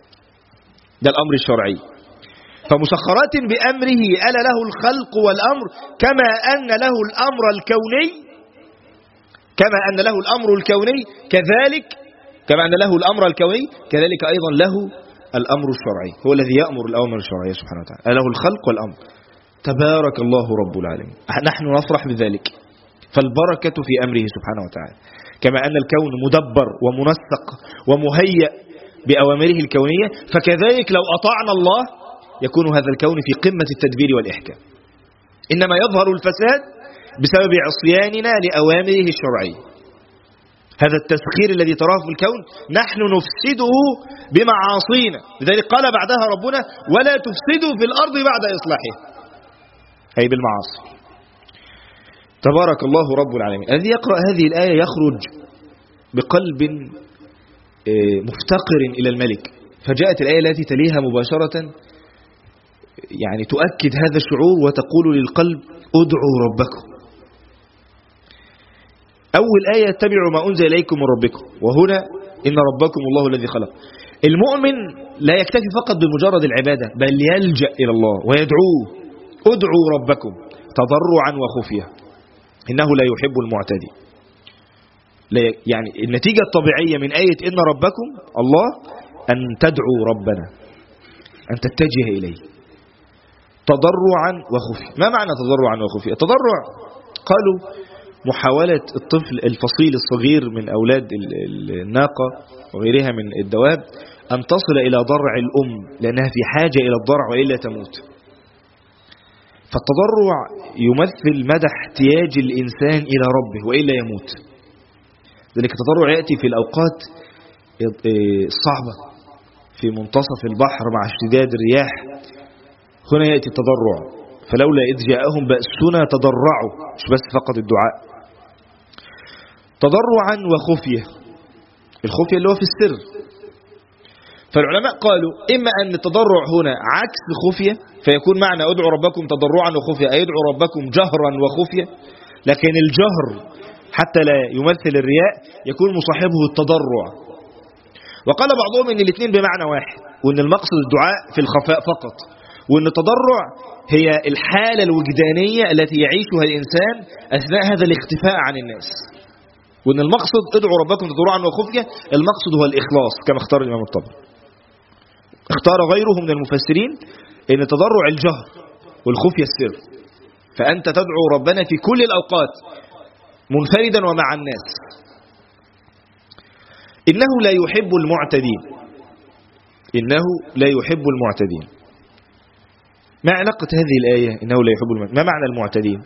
ده الأمر الشرعي. فمسخرات بأمره، ألا له الخلق والأمر، كما أن له الأمر الكوني، كما أن له الأمر الكوني كذلك، كما أن له الأمر الكوني كذلك أيضا له الأمر الشرعي. هو الذي يأمر الأوامر الشرعية سبحانه وتعالى، له الخلق والأمر. تبارك الله رب العالمين. نحن نفرح بذلك، فالبركة في أمره سبحانه وتعالى. كما أن الكون مدبر ومنسق ومهيأ بأوامره الكونية، فكذلك لو أطعنا الله يكون هذا الكون في قمة التدبير والإحكام. إنما يظهر الفساد بسبب عصياننا لأوامره الشرعية. هذا التسخير الذي تراه في الكون نحن نفسده بمعاصينا، لذلك قال بعدها ربنا ولا تفسدوا في الأرض بعد إصلاحها، أي بالمعاصي. تبارك الله رب العالمين. الذي يقرأ هذه الآية يخرج بقلب مفتقر إلى الملك. فجاءت الآية التي تليها مباشرة يعني تؤكد هذا الشعور وتقول للقلب ادعوا ربكم. أول آية اتبعوا ما أنزل إليكم من ربكم، وهنا إن ربكم الله الذي خلق. المؤمن لا يكتفي فقط بمجرد العبادة، بل يلجأ إلى الله ويدعوه. ادعوا ربكم تضرعا وخفية إنه لا يحب المعتدي. يعني النتيجة الطبيعية من آية إن ربكم الله أن تدعوا ربنا، أن تتجه إليه تضرعا وخفية. ما معنى تضرعا وخفية؟ التضرع قالوا محاولة الطفل الفصيل الصغير من أولاد الناقة وغيرها من الدواب أن تصل إلى ضرع الأم، لأنها في حاجة إلى الضرع وإلا تموت. فالتضرع يمثل مدى احتياج الإنسان إلى ربه وإلا يموت. ذلك التضرع يأتي في الأوقات الصعبة، في منتصف البحر مع اشتداد الرياح، هنا يأتي التضرع. فلولا إذ جاءهم بأسنا تضرعوا، مش بس فقط الدعاء. تضرعا وخفية، الخفية اللي هو في السر. فالعلماء قالوا إما أن التضرع هنا عكس خفية، فيكون معنى ادعوا ربكم تضرعا وخفية، أي ادعوا ربكم جهرا وخفية. لكن الجهر حتى لا يمثل الرياء يكون مصاحبه التضرع. وقال بعضهم إن الاثنين بمعنى واحد، وإن المقصد الدعاء في الخفاء فقط، وأن التضرع هي الحالة الوجدانية التي يعيشها الإنسان أثناء هذا الاختفاء عن الناس، وأن المقصد ادعوا ربكم تضرعا وخفية، المقصد هو الإخلاص كما اختار الإمام الطبري. اختار غيره من المفسرين أن التضرع الجهر والخفية السر، فأنت تدعو ربنا في كل الأوقات منفردا ومع الناس. إنه لا يحب المعتدين، إنه لا يحب المعتدين. ما علاقة هذه الآية إنه لا يحب المعتدين؟ ما معنى المعتدين؟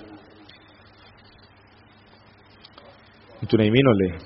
أنتوا نايمين ولا إيه؟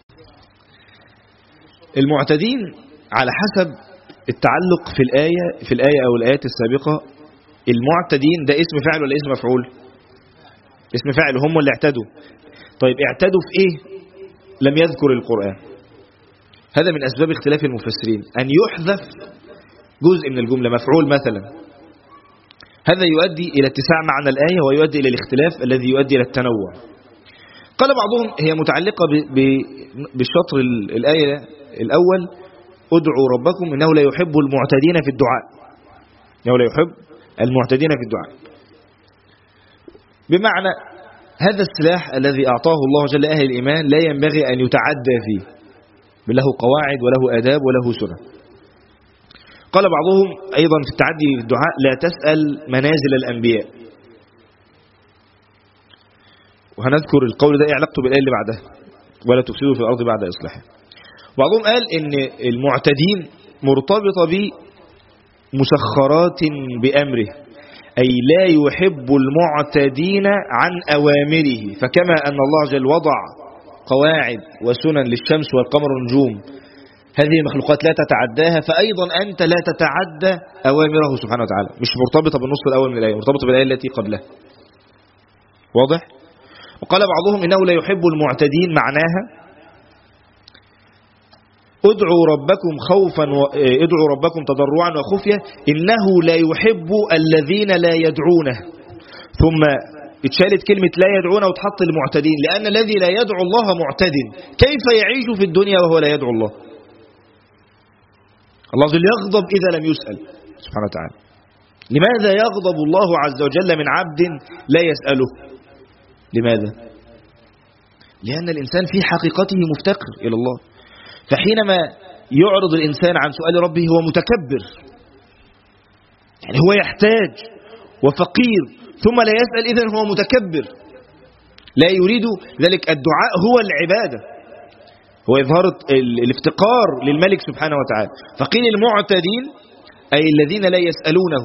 المعتدين على حسب التعلق في الآية أو الآيات السابقة، المعتدين ده اسم فاعل ولا اسم مفعول؟ اسم فاعل، هم اللي اعتدوا. طيب اعتدوا في إيه لم يذكر القرآن؟ هذا من أسباب اختلاف المفسرين، أن يحذف جزء من الجملة، مفعول مثلا، هذا يؤدي إلى اتساع معنى الآية ويؤدي إلى الاختلاف الذي يؤدي إلى التنوع. قال بعضهم هي متعلقة بالشطر الآية الأول، ادعوا ربكم إنه لا يحب المعتدين في الدعاء، إنه لا يحب المعتدين في الدعاء، بمعنى هذا السلاح الذي أعطاه الله جل أهل الإيمان لا ينبغي أن يتعدى فيه، له قواعد وله آداب وله سنة. قال بعضهم أيضا في التعدي في الدعاء لا تسأل منازل الأنبياء، وهنذكر القول ده علاقته بالآية اللي بعدها، ولا تفسدوا في الأرض بعد إصلاحها. بعضهم قال إن المعتدين مرتبطة بمسخرات بأمره، أي لا يحب المعتدين عن أوامره، فكما أن الله جل وضع قواعد وسنن للشمس والقمر والنجوم، هذه المخلوقات لا تتعداها، فأيضا أنت لا تتعدى أوامره سبحانه وتعالى. مش مرتبطة بالنص الأول من الآية، مرتبطة بالآية التي قبلها. واضح؟ وقال بعضهم إنه لا يحب المعتدين، معناها ادعوا ربكم خوفا ادعوا ربكم تضرعا وخفية، إنه لا يحب الذين لا يدعونه، ثم اتشالت كلمة لا يدعونه وتحط المعتدين، لأن الذي لا يدعو الله معتد، كيف يعيش في الدنيا وهو لا يدعو الله؟ الله جل يغضب إذا لم يسأل سبحانه وتعالى. لماذا يغضب الله عز وجل من عبد لا يسأله؟ لماذا؟ لأن الإنسان في حقيقته مفتقر إلى الله، فحينما يعرض الإنسان عن سؤال ربه هو متكبر، يعني هو يحتاج وفقير ثم لا يسأل، إذن هو متكبر لا يريد ذلك. الدعاء هو العبادة، هو إظهار الافتقار للملك سبحانه وتعالى. فقيل المعتدين أي الذين لا يسألونه،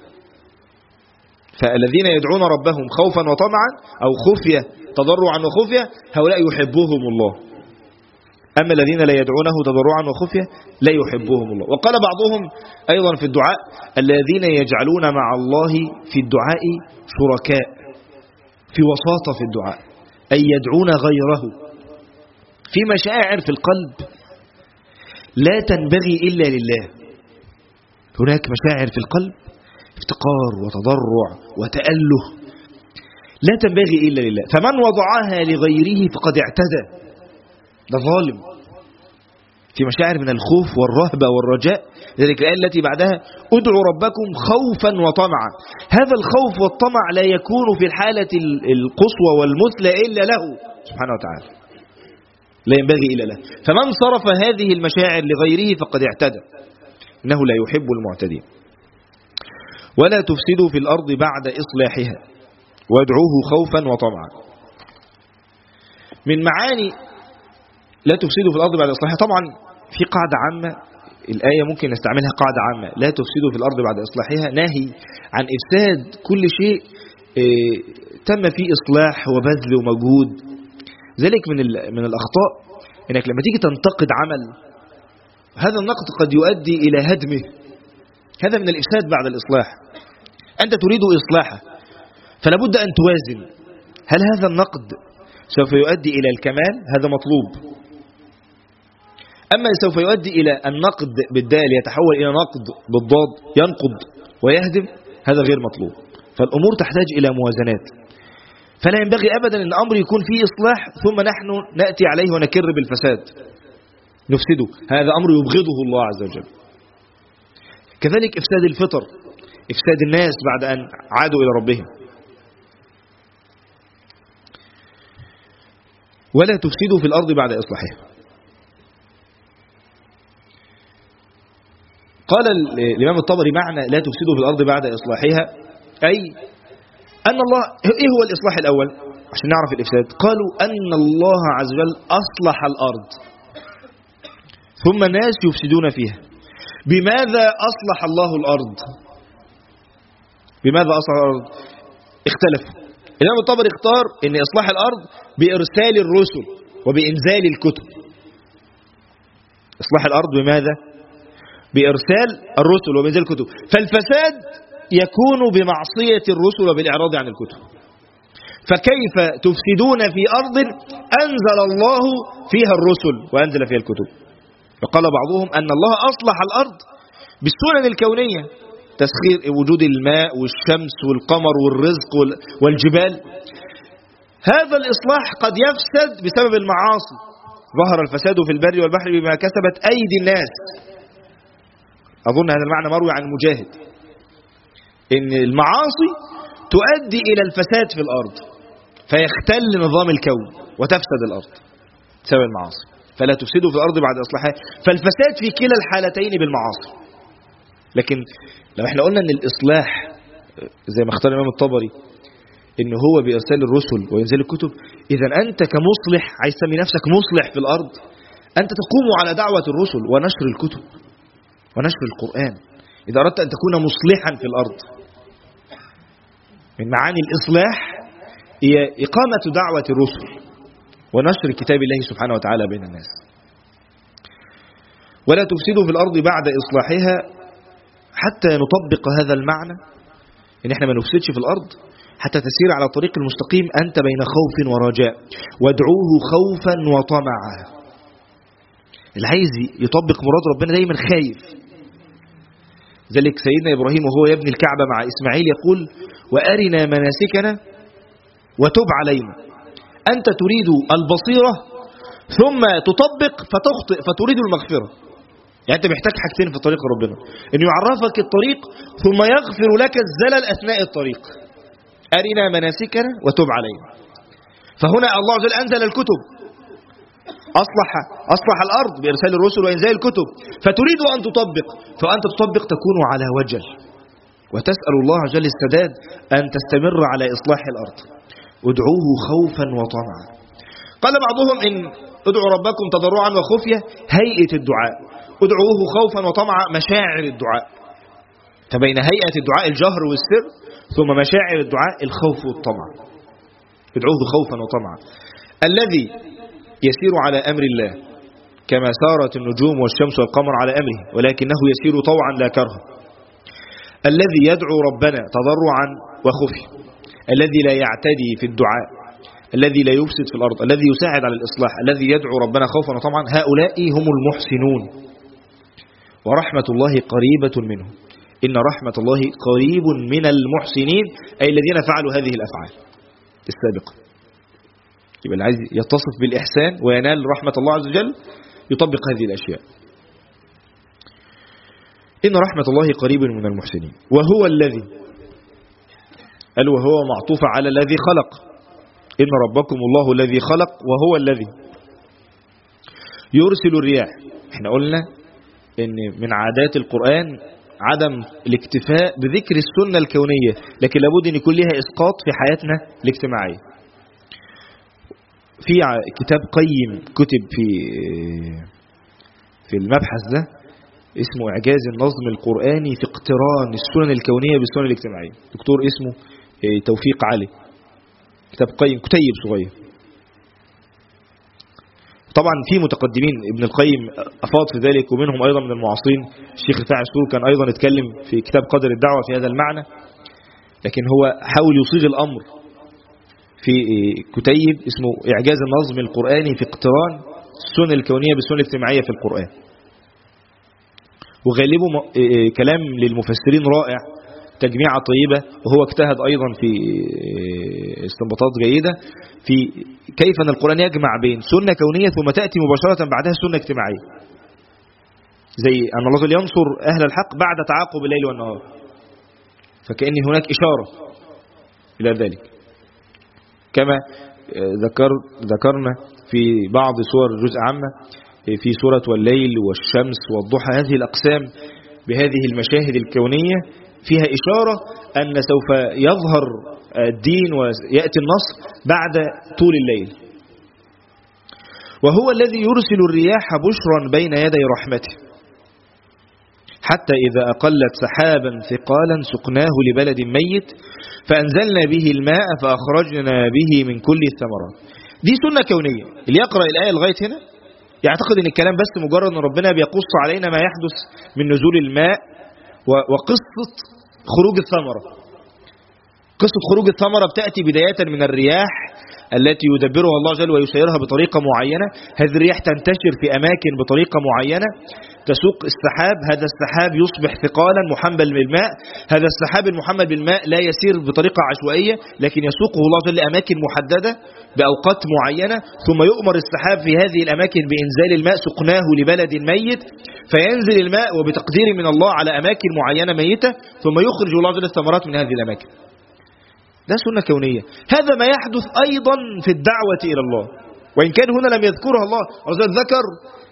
فالذين يدعون ربهم خوفا وطمعا أو خفية تضرعا وخفية هؤلاء يحبهم الله، أما الذين لا يدعونه تضرعا وخفية لا يحبهم الله. وقال بعضهم أيضا في الدعاء الذين يجعلون مع الله في الدعاء شركاء، في وساطة في الدعاء، أي يدعون غيره في مشاعر في القلب لا تنبغي إلا لله. هناك مشاعر في القلب افتقار وتضرع وتأله لا تنبغي إلا لله، فمن وضعها لغيره فقد اعتدى، ده ظالم. في مشاعر من الخوف والرهبة والرجاء، ذلك الآية التي بعدها ادعوا ربكم خوفا وطمعا، هذا الخوف والطمع لا يكون في الحالة القصوى والمثلى إلا له سبحانه وتعالى، لا ينبغي إلا له. فمن صرف هذه المشاعر لغيره فقد اعتدى، إنه لا يحب المعتدين. ولا تفسدوا في الأرض بعد إصلاحها وادعوه خوفا وطمعا. من معاني لا تفسدوا في الأرض بعد إصلاحها، طبعا في قاعدة عامة الآية ممكن نستعملها قاعدة عامة، لا تفسدوا في الأرض بعد إصلاحها، نهي عن إفساد كل شيء تم فيه إصلاح وبذل ومجهود. ذلك من الأخطاء إنك لما تيجي تنتقد عمل، هذا النقد قد يؤدي إلى هدمه، هذا من الإفساد بعد الإصلاح. أنت تريد إصلاحه، فلا بد أن توازن، هل هذا النقد سوف يؤدي إلى الكمال؟ هذا مطلوب. أما سوف يؤدي إلى النقد بالدال يتحول إلى نقد بالضاد ينقض ويهدم، هذا غير مطلوب. فالأمور تحتاج إلى موازنات، فلا ينبغي أبدا أن الأمر يكون فيه إصلاح ثم نحن نأتي عليه ونكر بالفساد نفسده، هذا أمر يبغضه الله عز وجل. كذلك إفساد الفطر، إفساد الناس بعد أن عادوا إلى ربهم. ولا تفسدوا في الأرض بعد إصلاحها. قال الإمام الطبري معنى لا تفسدوا في الأرض بعد إصلاحها أي أن الله، إيه هو الإصلاح الأول عشان نعرف الإفساد؟ قالوا أن الله عز وجل أصلح الأرض ثم الناس يفسدون فيها. بماذا أصلح الله الأرض؟ بماذا أصلح الأرض؟ اختلفوا. الإمام الطبري اختار أن إصلاح الأرض بإرسال الرسل وبإنزال الكتب. إصلاح الأرض بماذا؟ بإرسال الرسل وبإنزال الكتب. فالفساد يكون بمعصية الرسل وبالإعراض عن الكتب. فكيف تفسدون في أرض أنزل الله فيها الرسل وأنزل فيها الكتب؟ وقال بعضهم أن الله أصلح الأرض بالسنن الكونية، تسخير وجود الماء والشمس والقمر والرزق والجبال. هذا الإصلاح قد يفسد بسبب المعاصي. ظهر الفساد في البر والبحر بما كسبت أيدي الناس. أظن هذا المعنى مروي عن مجاهد، إن المعاصي تؤدي إلى الفساد في الأرض فيختل نظام الكون وتفسد الأرض بسبب المعاصي. فلا تفسدوا في الأرض بعد إصلاحها. فالفساد في كلا الحالتين بالمعاصي. لكن لو احنا قلنا ان الإصلاح زي ما اختار الإمام الطبري ان هو بإرسال الرسل وإنزال الكتب، إذا أنت كمصلح عايز تسمي نفسك مصلح في الأرض، أنت تقوم على دعوة الرسل ونشر الكتب ونشر القرآن إذا أردت أن تكون مصلحا في الأرض. من معاني الإصلاح هي إقامة دعوة الرسل ونشر كتاب الله سبحانه وتعالى بين الناس. ولا تفسدوا في الأرض بعد إصلاحها، حتى نطبق هذا المعنى إن احنا ما نفسدش في الأرض، حتى تسير على الطريق المستقيم أنت بين خوف ورجاء. وادعوه خوفا وطمعا. اللي عايز يطبق مراد ربنا دايما خايف. ذلك سيدنا إبراهيم وهو يبني الكعبة مع إسماعيل يقول: وأرنا مناسكنا وتب علينا. أنت تريد البصيرة ثم تطبق فتخطئ فتريد المغفرة. يعني أنت محتاج حاجتين في طريق ربنا: إنه يعرفك الطريق ثم يغفر لك الزلل أثناء الطريق. أرنا مناسكنا وتب علينا. فهنا الله عز وجل أنزل الكتب، أصلح الأرض بإرسال الرسل وإنزال الكتب، فتريد أن تطبق، فأنت تطبق تكون على وجل، وتسأل الله عز وجل السداد أن تستمر على إصلاح الأرض. ادعوه خوفا وطمعا. قال بعضهم إن ادعوا ربكم تضرعا وخفية هيئة الدعاء، ادعوه خوفا وطمعا مشاعر الدعاء. فبين هيئة الدعاء الجهر والسر، ثم مشاعر الدعاء الخوف والطمع. ادعوه خوفا وطمعا. الذي يسير على أمر الله كما سارت النجوم والشمس والقمر على أمره، ولكنه يسير طوعا لا كرها. الذي يدعو ربنا تضرعا وخفية، الذي لا يعتدي في الدعاء، الذي لا يفسد في الأرض، الذي يساعد على الإصلاح، الذي يدعو ربنا خوفا وطمعا، هؤلاء هم المحسنون. ورحمة الله قريبة منهم. إن رحمة الله قريب من المحسنين، أي الذين فعلوا هذه الأفعال السابقة. يبقى اللي عايز يتصف بالإحسان وينال رحمة الله عز وجل يطبق هذه الأشياء. إن رحمة الله قريب من المحسنين. وهو الذي قال وهو معطوف على الذي خلق. إن ربكم الله الذي خلق وهو الذي يرسل الرياح. احنا قلنا إن من عادات القرآن عدم الاكتفاء بذكر السنة الكونية، لكن لابد أن يكون لها إسقاط في حياتنا الاجتماعية. في كتاب قيم كتب في المبحث ده اسمه إعجاز النظم القرآني في اقتران السنن الكونية بالسنن الاجتماعية، دكتور اسمه توفيق علي. كتاب قيم، كتيب صغير. طبعا في متقدمين، ابن القيم أفاض في ذلك، ومنهم أيضا من المعاصرين الشيخ رفاعي السور كان أيضا اتكلم في كتاب قدر الدعوة في هذا المعنى، لكن هو حاول يصيغ الأمر في كتيب اسمه إعجاز النظم القرآني في اقتران السنن الكونية بالسنن الاجتماعية في القرآن. وغالبه كلام للمفسرين رائع، تجميعة طيبة، وهو اجتهد أيضا في استنباطات جيدة في كيف أن القرآن يجمع بين سنة كونية ثم تأتي مباشرة بعدها سنة اجتماعية، زي أن الله ينصر أهل الحق بعد تعاقب الليل والنهار. فكأن هناك إشارة إلى ذلك. كما ذكرنا في بعض سور جزء عامة في سورة والليل والشمس والضحى، هذه الأقسام بهذه المشاهد الكونية فيها إشارة أن سوف يظهر الدين ويأتي النصر بعد طول الليل. وهو الذي يرسل الرياح بشرا بين يدي رحمته حتى إذا أقلت سحابا ثقالا سقناه لبلد ميت فأنزلنا به الماء فأخرجنا به من كل الثمرات. دي سنة كونية. اللي يقرأ الآية لغاية هنا يعتقد أن الكلام بس مجرد أن ربنا بيقص علينا ما يحدث من نزول الماء وقصة خروج الثمرة. قصة خروج الثمرة بتأتي بداية من الرياح التي يدبرها الله جل ويسيرها بطريقة معينة. هذه الرياح تنتشر في أماكن بطريقة معينة، تسوق السحاب، هذا السحاب يصبح ثقالا محمل بالماء. هذا السحاب المحمل بالماء لا يسير بطريقة عشوائية، لكن يسوقه الله جل لأماكن محددة بأوقات معينة، ثم يؤمر السحاب في هذه الأماكن بإنزال الماء سقناه لبلد ميت، فينزل الماء وبتقدير من الله على أماكن معينة ميتة، ثم يخرج الله جل الثمرات من هذه الأماكن. ده سنة كونية. هذا ما يحدث أيضا في الدعوة إلى الله، وإن كان هنا لم يذكرها الله. الله ذكر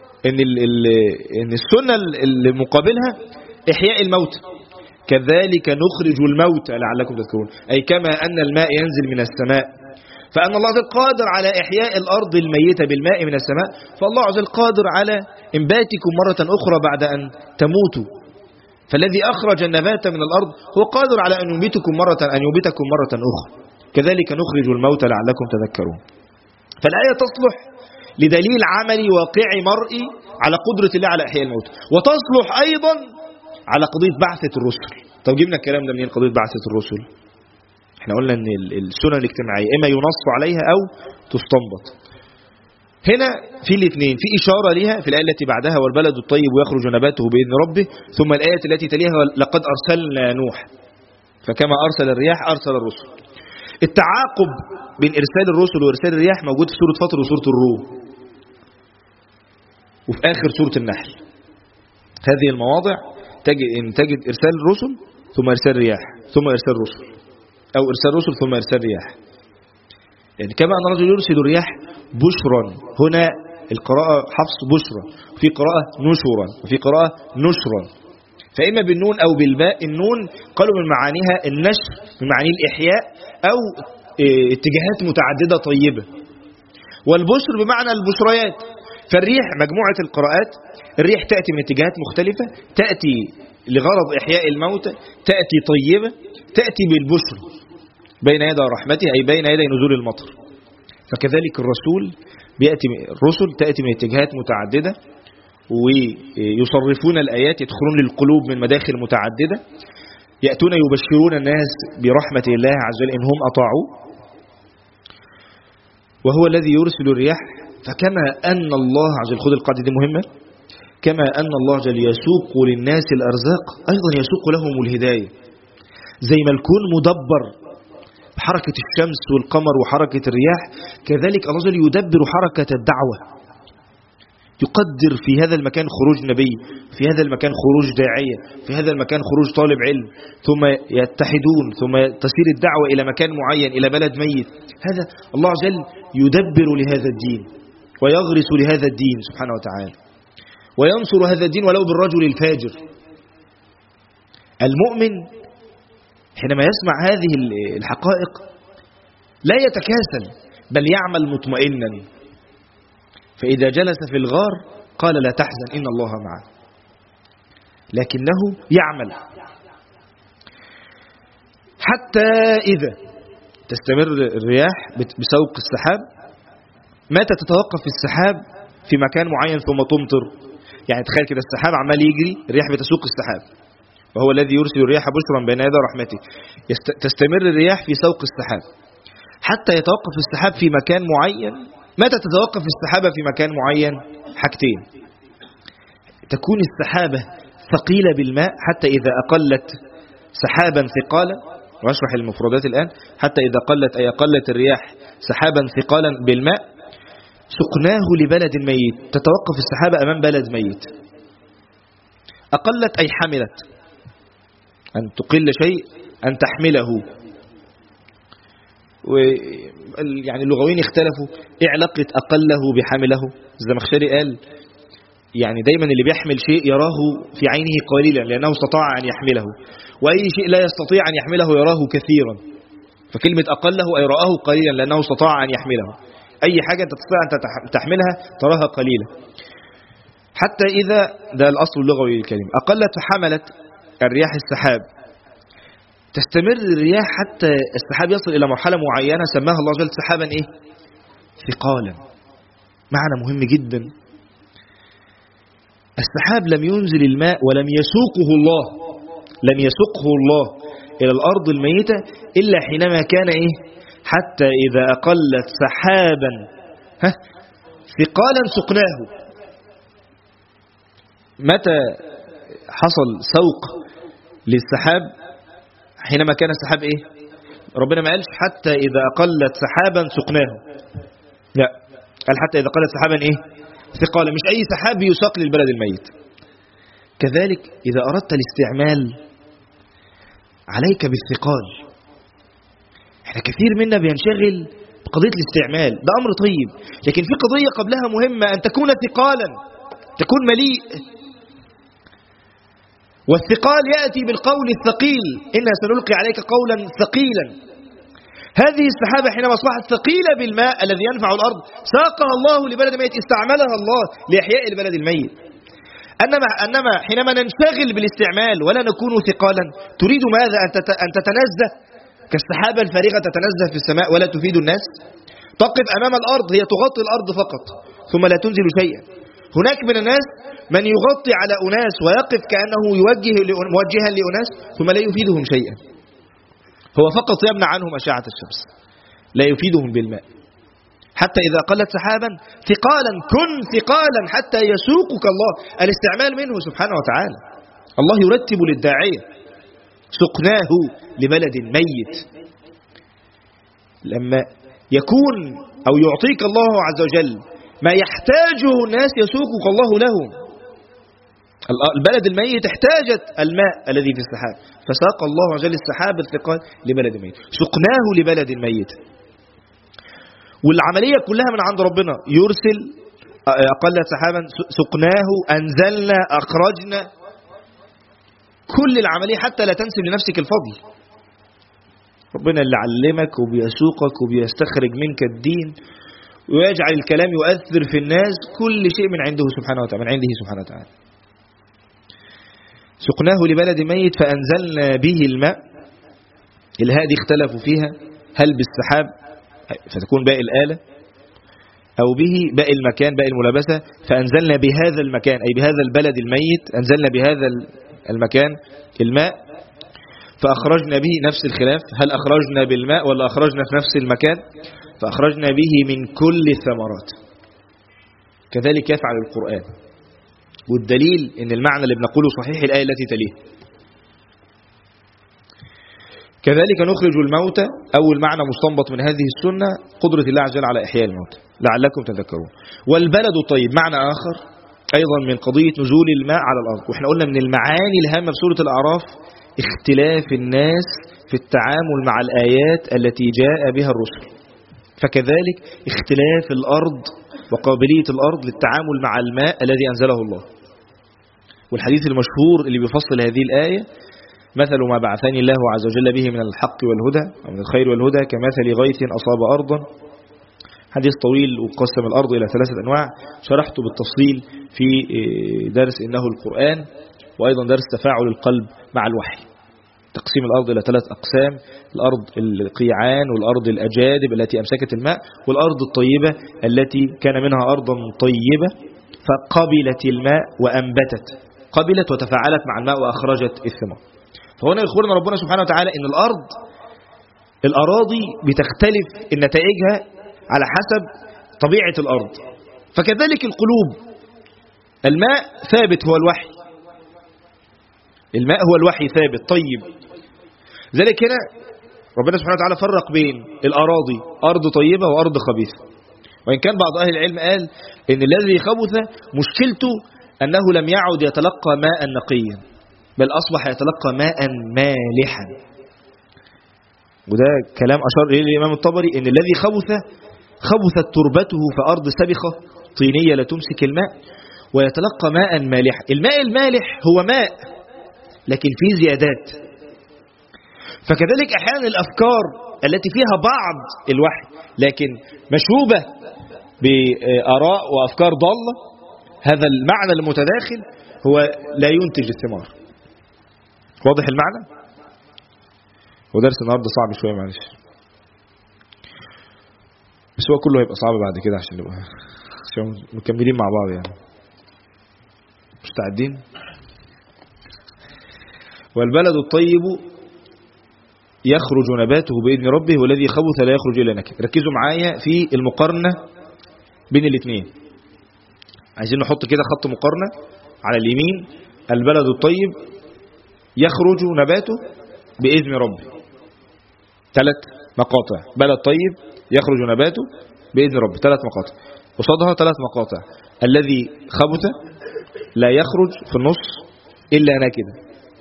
إن السنة اللي مقابلها إحياء الموت، كذلك نخرج الموت لعلكم تذكرون، أي كما أن الماء ينزل من السماء، فأن الله عز وجل قادر على إحياء الأرض الميتة بالماء من السماء، فالله عز وجل قادر على إنباتكم مرة أخرى بعد أن تموتوا. فالذي أخرج النبات من الأرض هو قادر على أن ينبتكم مرة أخرى. كذلك نخرج الموت لعلكم تذكرون. فالآية تصلح لدليل عملي واقعي مرئي على قدرة الله على إحياء الموت، وتصلح أيضا على قضية بعثة الرسل. طب جبنا الكلام ده منين قضية بعثة الرسل؟ احنا قلنا ان السنن الاجتماعية اما ينص عليها او تستنبط. هنا في الاثنين، في إشارة لها في الآية التي بعدها والبلد الطيب ويخرج نباته بإذن ربه، ثم الآية التي تليها لقد أرسلنا نوح فكما أرسل الرياح أرسل الرسل. التعاقب بين إرسال الرسل وإرسال الرياح موجود في سورة فطر وسورة الروم وفي آخر سورة النحل. هذه المواضع تجد إرسال الرسل ثم إرسال الرياح ثم إرسال الرسل، أو إرسال الرسل ثم إرسال الرياح. يعني كما أن الرجل يرسل الرياح بشرا، هنا القراءة حفص بشرا، وفي قراءة نشرا، وفي قراءة نشرا، فإما بالنون أو بالباء. النون قالوا من معانيها النشر، من معاني الإحياء أو اتجاهات متعددة طيبة، والبشر بمعنى البشريات. فالريح مجموعة القراءات، الريح تأتي من اتجاهات مختلفة، تأتي لغرض إحياء الموتى، تأتي طيبة، تأتي بالبشر بين يدي رحمته، أي بين يدي نزول المطر. فكذلك الرسل تأتي من اتجاهات متعددة، ويصرفون الآيات، يدخلون للقلوب من مداخل متعددة، يأتون يبشرون الناس برحمة الله عز وجل إن هم أطاعوا. وهو الذي يرسل الرياح، فكما أن الله عز وجل، خذ القاعدة دي مهمة، كما أن الله عز وجل يسوق للناس الأرزاق أيضا يسوق لهم الهداية. زي ما الكون مدبر حركة الشمس والقمر وحركة الرياح، كذلك الله عز وجل يدبر حركة الدعوة، يقدر في هذا المكان خروج نبي، في هذا المكان خروج داعية، في هذا المكان خروج طالب علم، ثم يتحدون، ثم تسير الدعوة إلى مكان معين، إلى بلد ميت. هذا الله عز وجل يدبر لهذا الدين ويغرس لهذا الدين سبحانه وتعالى، وينصر هذا الدين ولو بالرجل الفاجر. المؤمن حينما يسمع هذه الحقائق لا يتكاسل، بل يعمل مطمئنا. فإذا جلس في الغار قال لا تحزن إن الله معنا، لكنه يعمل حتى إذا تستمر الرياح بسوق السحاب. متى تتوقف السحاب في مكان معين ثم تمطر؟ يعني تخيل كده السحاب عمال يجري، الرياح بتسوق السحاب، وهو الذي يرسل الرياح بشرا بين يدي رحمته. تستمر الرياح في سوق السحاب حتى يتوقف السحاب في مكان معين. متى تتوقف السحابة في مكان معين؟ حاجتين: تكون السحابة ثقيلة بالماء حتى إذا أقلت سحابا ثقالا، وأشرح المفردات الآن، حتى إذا قلت أي أقلت الرياح سحابا ثقالا بالماء سقناه لبلد ميت. تتوقف السحابة أمام بلد ميت. أقلت أي حملت، أن تقل شيء أن تحمله. يعني اللغويين اختلفوا ايه علاقة أقله بحمله. الزمخشري قال يعني دايما اللي بيحمل شيء يراه في عينه قليلا لأنه استطاع أن يحمله، وأي شيء لا يستطيع أن يحمله يراه كثيرا. فكلمة أقله أي رآه قليلا لأنه استطاع أن يحمله. أي حاجة تستطيع أن تحملها تراها قليلة. حتى إذا ده الأصل اللغوي للكلمة أقلت حملت الرياح السحاب، تستمر الرياح حتى السحاب يصل إلى مرحلة معينة سماها الله جل سحابا إيه؟ ثقالا. معنى مهم جدا. السحاب لم ينزل الماء ولم يسوقه الله، لم يسوقه الله إلى الأرض الميتة إلا حينما كان إيه؟ حتى إذا أقلت سحابا ثقالا سقناه. متى حصل سوق للسحاب؟ حينما كان السحاب إيه؟ ربنا ما قالش حتى إذا أقلت سحابا سقناه، لا، قال حتى إذا قلت سحابا إيه؟ ثقالا. مش أي سحاب يساق للبلد الميت. كذلك إذا أردت الاستعمال عليك بالثقال. احنا كثير منا بينشغل بقضية الاستعمال، ده أمر طيب، لكن في قضية قبلها مهمة، أن تكون ثقالا، تكون مليء. والثقال يأتي بالقول الثقيل، إنا سنلقي عليك قولا ثقيلا. هذه السحابة حينما أصبحت ثقيلة بالماء الذي ينفع الأرض ساقها الله لبلد ميت، استعملها الله لإحياء البلد الميت. أنما حينما ننشغل بالاستعمال ولا نكون ثقالا، تريد ماذا؟ أن تتنزه كالسحابة الفارغة تتنزه في السماء ولا تفيد الناس؟ تقف أمام الأرض، هي تغطي الأرض فقط ثم لا تنزل شيئا. هناك من الناس من يغطي على أناس ويقف كأنه موجها لأناس ثم لا يفيدهم شيئا، هو فقط يمنع عنهم أشعة الشمس، لا يفيدهم بالماء. حتى إذا قلت سحابا ثقالا، كن ثقالا حتى يسوقك الله. الاستعمال منه سبحانه وتعالى. الله يرتب للداعية. سقناه لبلد ميت. لما يكون أو يعطيك الله عز وجل ما يحتاجه الناس يسوقك الله لهم. البلد الميت احتاجت الماء الذي في السحاب، فساق الله عز وجل السحاب الثقال لبلد ميت. سقناه لبلد ميت. والعملية كلها من عند ربنا. يرسل أقلت سحابا سقناه، أنزلنا، أخرجنا. كل العملية حتى لا تنسب لنفسك الفضل. ربنا اللي علمك وبيسوقك وبيستخرج منك الدين ويجعل الكلام يؤثر في الناس. كل شيء من عنده سبحانه وتعالى، من عنده سبحانه وتعالى. سقناه لبلد ميت فأنزلنا به الماء. الهاء دي اختلفوا فيها، هل بالسحاب فتكون باقي الآلة أو به باقي المكان، باقي الملابسة. فأنزلنا بهذا المكان أي بهذا البلد الميت، أنزلنا بهذا المكان الماء. فأخرجنا به، نفس الخلاف، هل أخرجنا بالماء ولا أخرجنا في نفس المكان؟ فأخرجنا به من كل الثمرات. كذلك يفعل القرآن. والدليل إن المعنى اللي بنقوله صحيح الآية التي تليه. كذلك نخرج الموتى. أول معنى مستنبط من هذه السنة قدرة الله عز وجل على إحياء الموتى لعلكم تذكرون. والبلد الطيب معنى آخر أيضا من قضية نزول الماء على الأرض. وإحنا قلنا من المعاني الهامة في سورة الأعراف اختلاف الناس في التعامل مع الآيات التي جاء بها الرسل. فكذلك اختلاف الأرض وقابلية الأرض للتعامل مع الماء الذي أنزله الله. والحديث المشهور اللي بيفصل هذه الآية: مثل ما بعثني الله عز وجل به من الحق والهدى أو من الخير والهدى كمثل غيث أصاب أرضا. حديث طويل وقسم الأرض إلى 3 أنواع، شرحته بالتفصيل في درس إنه القرآن، وأيضا درس تفاعل القلب مع الوحي. تقسيم الأرض إلى 3 أقسام: الأرض القيعان، والأرض الأجادب التي أمسكت الماء، والأرض الطيبة التي كان منها أرضا طيبة فقبلت الماء وأنبتت، قبلت وتفاعلت مع الماء وأخرجت الثمار. فهنا يخبرنا ربنا سبحانه وتعالى إن الأراضي بتختلف النتائجها على حسب طبيعة الأرض. فكذلك القلوب. الماء ثابت هو الوحي، الماء هو الوحي ثابت طيب. ذلك هنا ربنا سبحانه وتعالى فرق بين الأراضي، أرض طيبة وأرض خبيثة. وإن كان بعض أهل العلم قال إن الذي خبث مشكلته أنه لم يعد يتلقى ماء نقيا، بل أصبح يتلقى ماء مالحا. وده كلام أشار إليه الإمام الطبري، إن الذي خبثت تربته في أرض سبخة طينية لا تمسك الماء ويتلقى ماء مالحا. الماء المالح هو ماء لكن فيه زيادات. فكذلك أحيانا الأفكار التي فيها بعض الوحي لكن مشوبة بآراء وأفكار ضالة، هذا المعنى المتداخل هو لا ينتج الثمار. واضح المعنى؟ ودرس النهارده صعب شوية معلش، بس هو كله هيبقى صعب بعد كده عشان نبقى مكملين مع بعض يعني. مستعدين؟ والبلد الطيب يخرج نباته بإذن ربه والذي خبث لا يخرج إلا نكد. ركزوا معايا في المقارنة بين الاثنين. عايزين نحط كده خط مقارنة على اليمين. البلد الطيب يخرج نباته بإذن ربه، 3 مقاطع. بلد طيب يخرج نباته بإذن ربه، 3 مقاطع. قصادها 3 مقاطع. الذي خبث لا يخرج في النص إلا نكدا.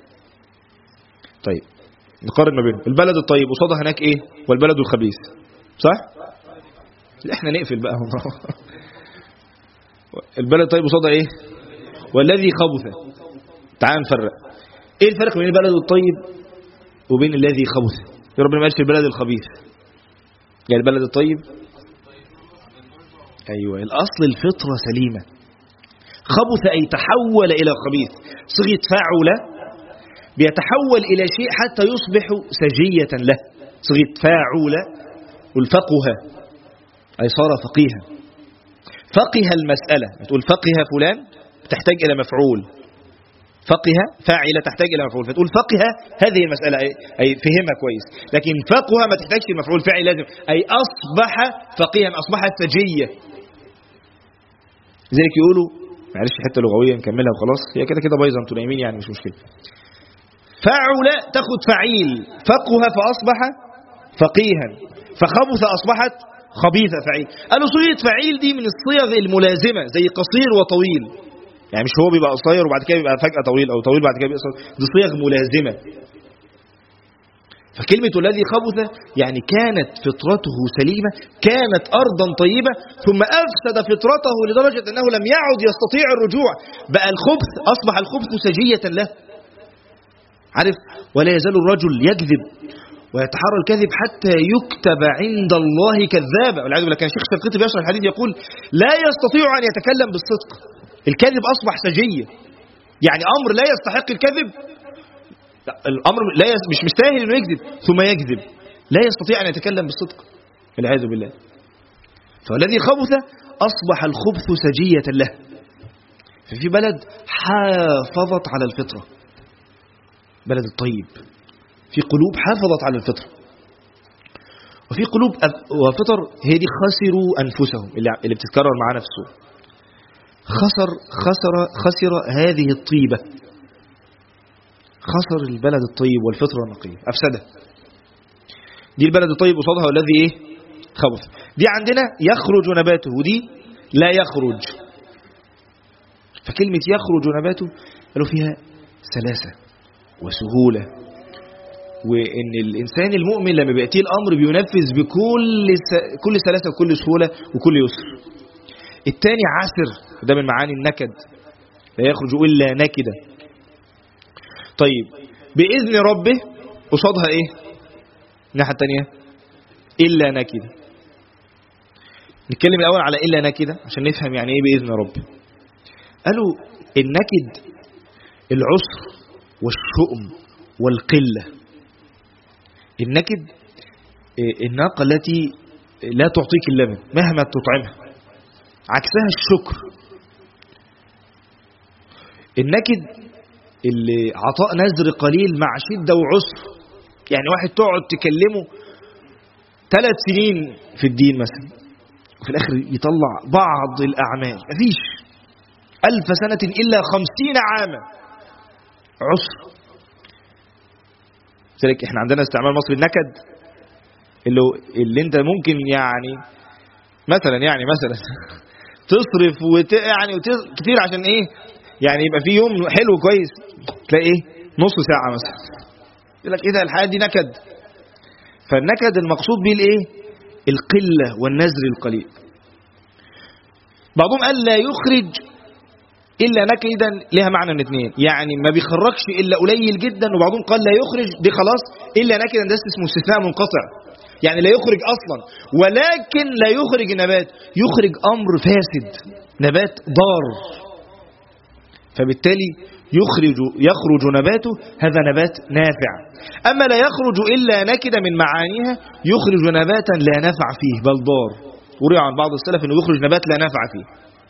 طيب نقارن ما بينهم. البلد الطيب قصادها هناك ايه؟ والبلد الخبيث، صح؟ احنا نقفل بقى البلد الطيب قصادها ايه؟ والذي خبث. تعال نفرق. ايه الفرق بين البلد الطيب وبين الذي خبث؟ يا رب ما قالش البلد الخبيث، يعني البلد الطيب. ايوه، الاصل الفطره سليمه. خبث اي تحول الى خبيث. صيغه فاعل بيتحول إلى شيء حتى يصبح سجية له. صيغة فاعل والفقه أي صار فقيها. فقه المسألة، تقول فقه فلان تحتاج إلى مفعول. فقه فاعلة تحتاج إلى مفعول، فتقول فقه هذه المسألة أي فهمها كويس. لكن فقه ما تحتاجش المفعول فاعل، لازم أي أصبح فقيها، أصبح سجية. لذلك يقولوا معلش حتة لغوية نكملها وخلاص، هي كده كده بايظة انتوا نايمين يعني مش مشكلة. فاعل تاخد فعيل، فقه فأصبح فقيها، فخبث أصبحت خبيثة. فعيل قالوا صيغة فعيل دي من الصيغ الملازمة، زي قصير وطويل، يعني مش هو بيبقى قصير وبعد كده بيبقى فجأة طويل، أو طويل بعد كده بيبقى قصير. دي صيغ ملازمة. فكلمة الذي خبث يعني كانت فطرته سليمة، كانت أرضا طيبة، ثم أفسد فطرته لدرجة أنه لم يعد يستطيع الرجوع، بقى الخبث أصبح الخبث سجية له. عارف؟ ولا يزال الرجل يكذب ويتحرى الكذب حتى يكتب عند الله كذابا والعياذ بالله. كان الشيخ شنقيطي بيشرح الحديث يقول لا يستطيع أن يتكلم بالصدق. الكذب أصبح سجية، يعني أمر لا يستحق الكذب، الأمر مش مستاهل إنه يكذب ثم يكذب، لا يستطيع أن يتكلم بالصدق والعياذ بالله. فالذي خبث أصبح الخبث سجية له. ففي بلد حافظت على الفطرة، بلد الطيب، في قلوب حافظت على الفطر، وفي قلوب وفطر هي دي خسروا أنفسهم، اللي بتتكرر معانا في السورة. خسر هذه الطيبة، خسر البلد الطيب والفطرة النقية، أفسده. دي البلد الطيب قصادها والذي ايه؟ خبث. دي عندنا يخرج نباته، ودي لا يخرج. فكلمة يخرج نباته قالوا فيها سلاسة وسهولة، وإن الإنسان المؤمن لما بيأتيه الأمر بينفذ بكل سلاسة وكل سهولة وكل يسر. الثاني عسر، ده من معاني النكد، لا يخرج إلا نكدا. طيب بإذن ربه قصادها إيه؟ الناحية الثانية إلا نكدا. نتكلم الأول على إلا نكدا عشان نفهم يعني إيه بإذن ربه. قالوا النكد العسر والشؤم والقلة. النكد الناقة التي لا تعطيك اللبن مهما تطعمها، عكسها الشكر. النكد اللي عطاء نذر قليل مع شدة وعسر، يعني واحد تقعد تكلمه 3 سنين في الدين مثلا وفي الآخر يطلع بعض الأعمال، مفيش 1000 سنة إلا 50 عاما عسر. لذلك احنا عندنا استعمال مصري النكد اللي انت ممكن يعني مثلا تصرف كتير عشان ايه؟ يعني يبقى في يوم حلو كويس تلاقي ايه؟ نص ساعة مثلا، يقول لك ايه ده الحياة دي نكد. فالنكد المقصود به الايه؟ القلة والنزل القليل. بعضهم قال لا يخرج إلا نكدا، لها معنى من اثنين، يعني ما بيخرجش إلا قليل جدا، وبعضهم قال لا يخرج دي خلاص إلا نكدا، ده اسمه استثناء منقطع، يعني لا يخرج أصلا. ولكن لا يخرج نبات، يخرج أمر فاسد، نبات ضار، فبالتالي يخرج نباته هذا نبات نافع. أما لا يخرج إلا نكدا من معانيها يخرج نباتا لا نفع فيه بل ضار، وروي عن بعض السلف أنه يخرج نبات لا نفع فيه.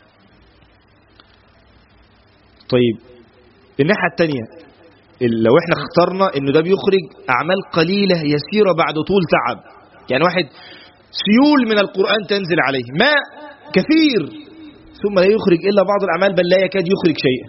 طيب الناحية الثانية، لو احنا اخترنا انه ده بيخرج اعمال قليلة يسيرة بعد طول تعب، يعني واحد سيول من القرآن تنزل عليه، ماء كثير، ثم لا يخرج الا بعض الاعمال بل لا يكاد يخرج شيئا.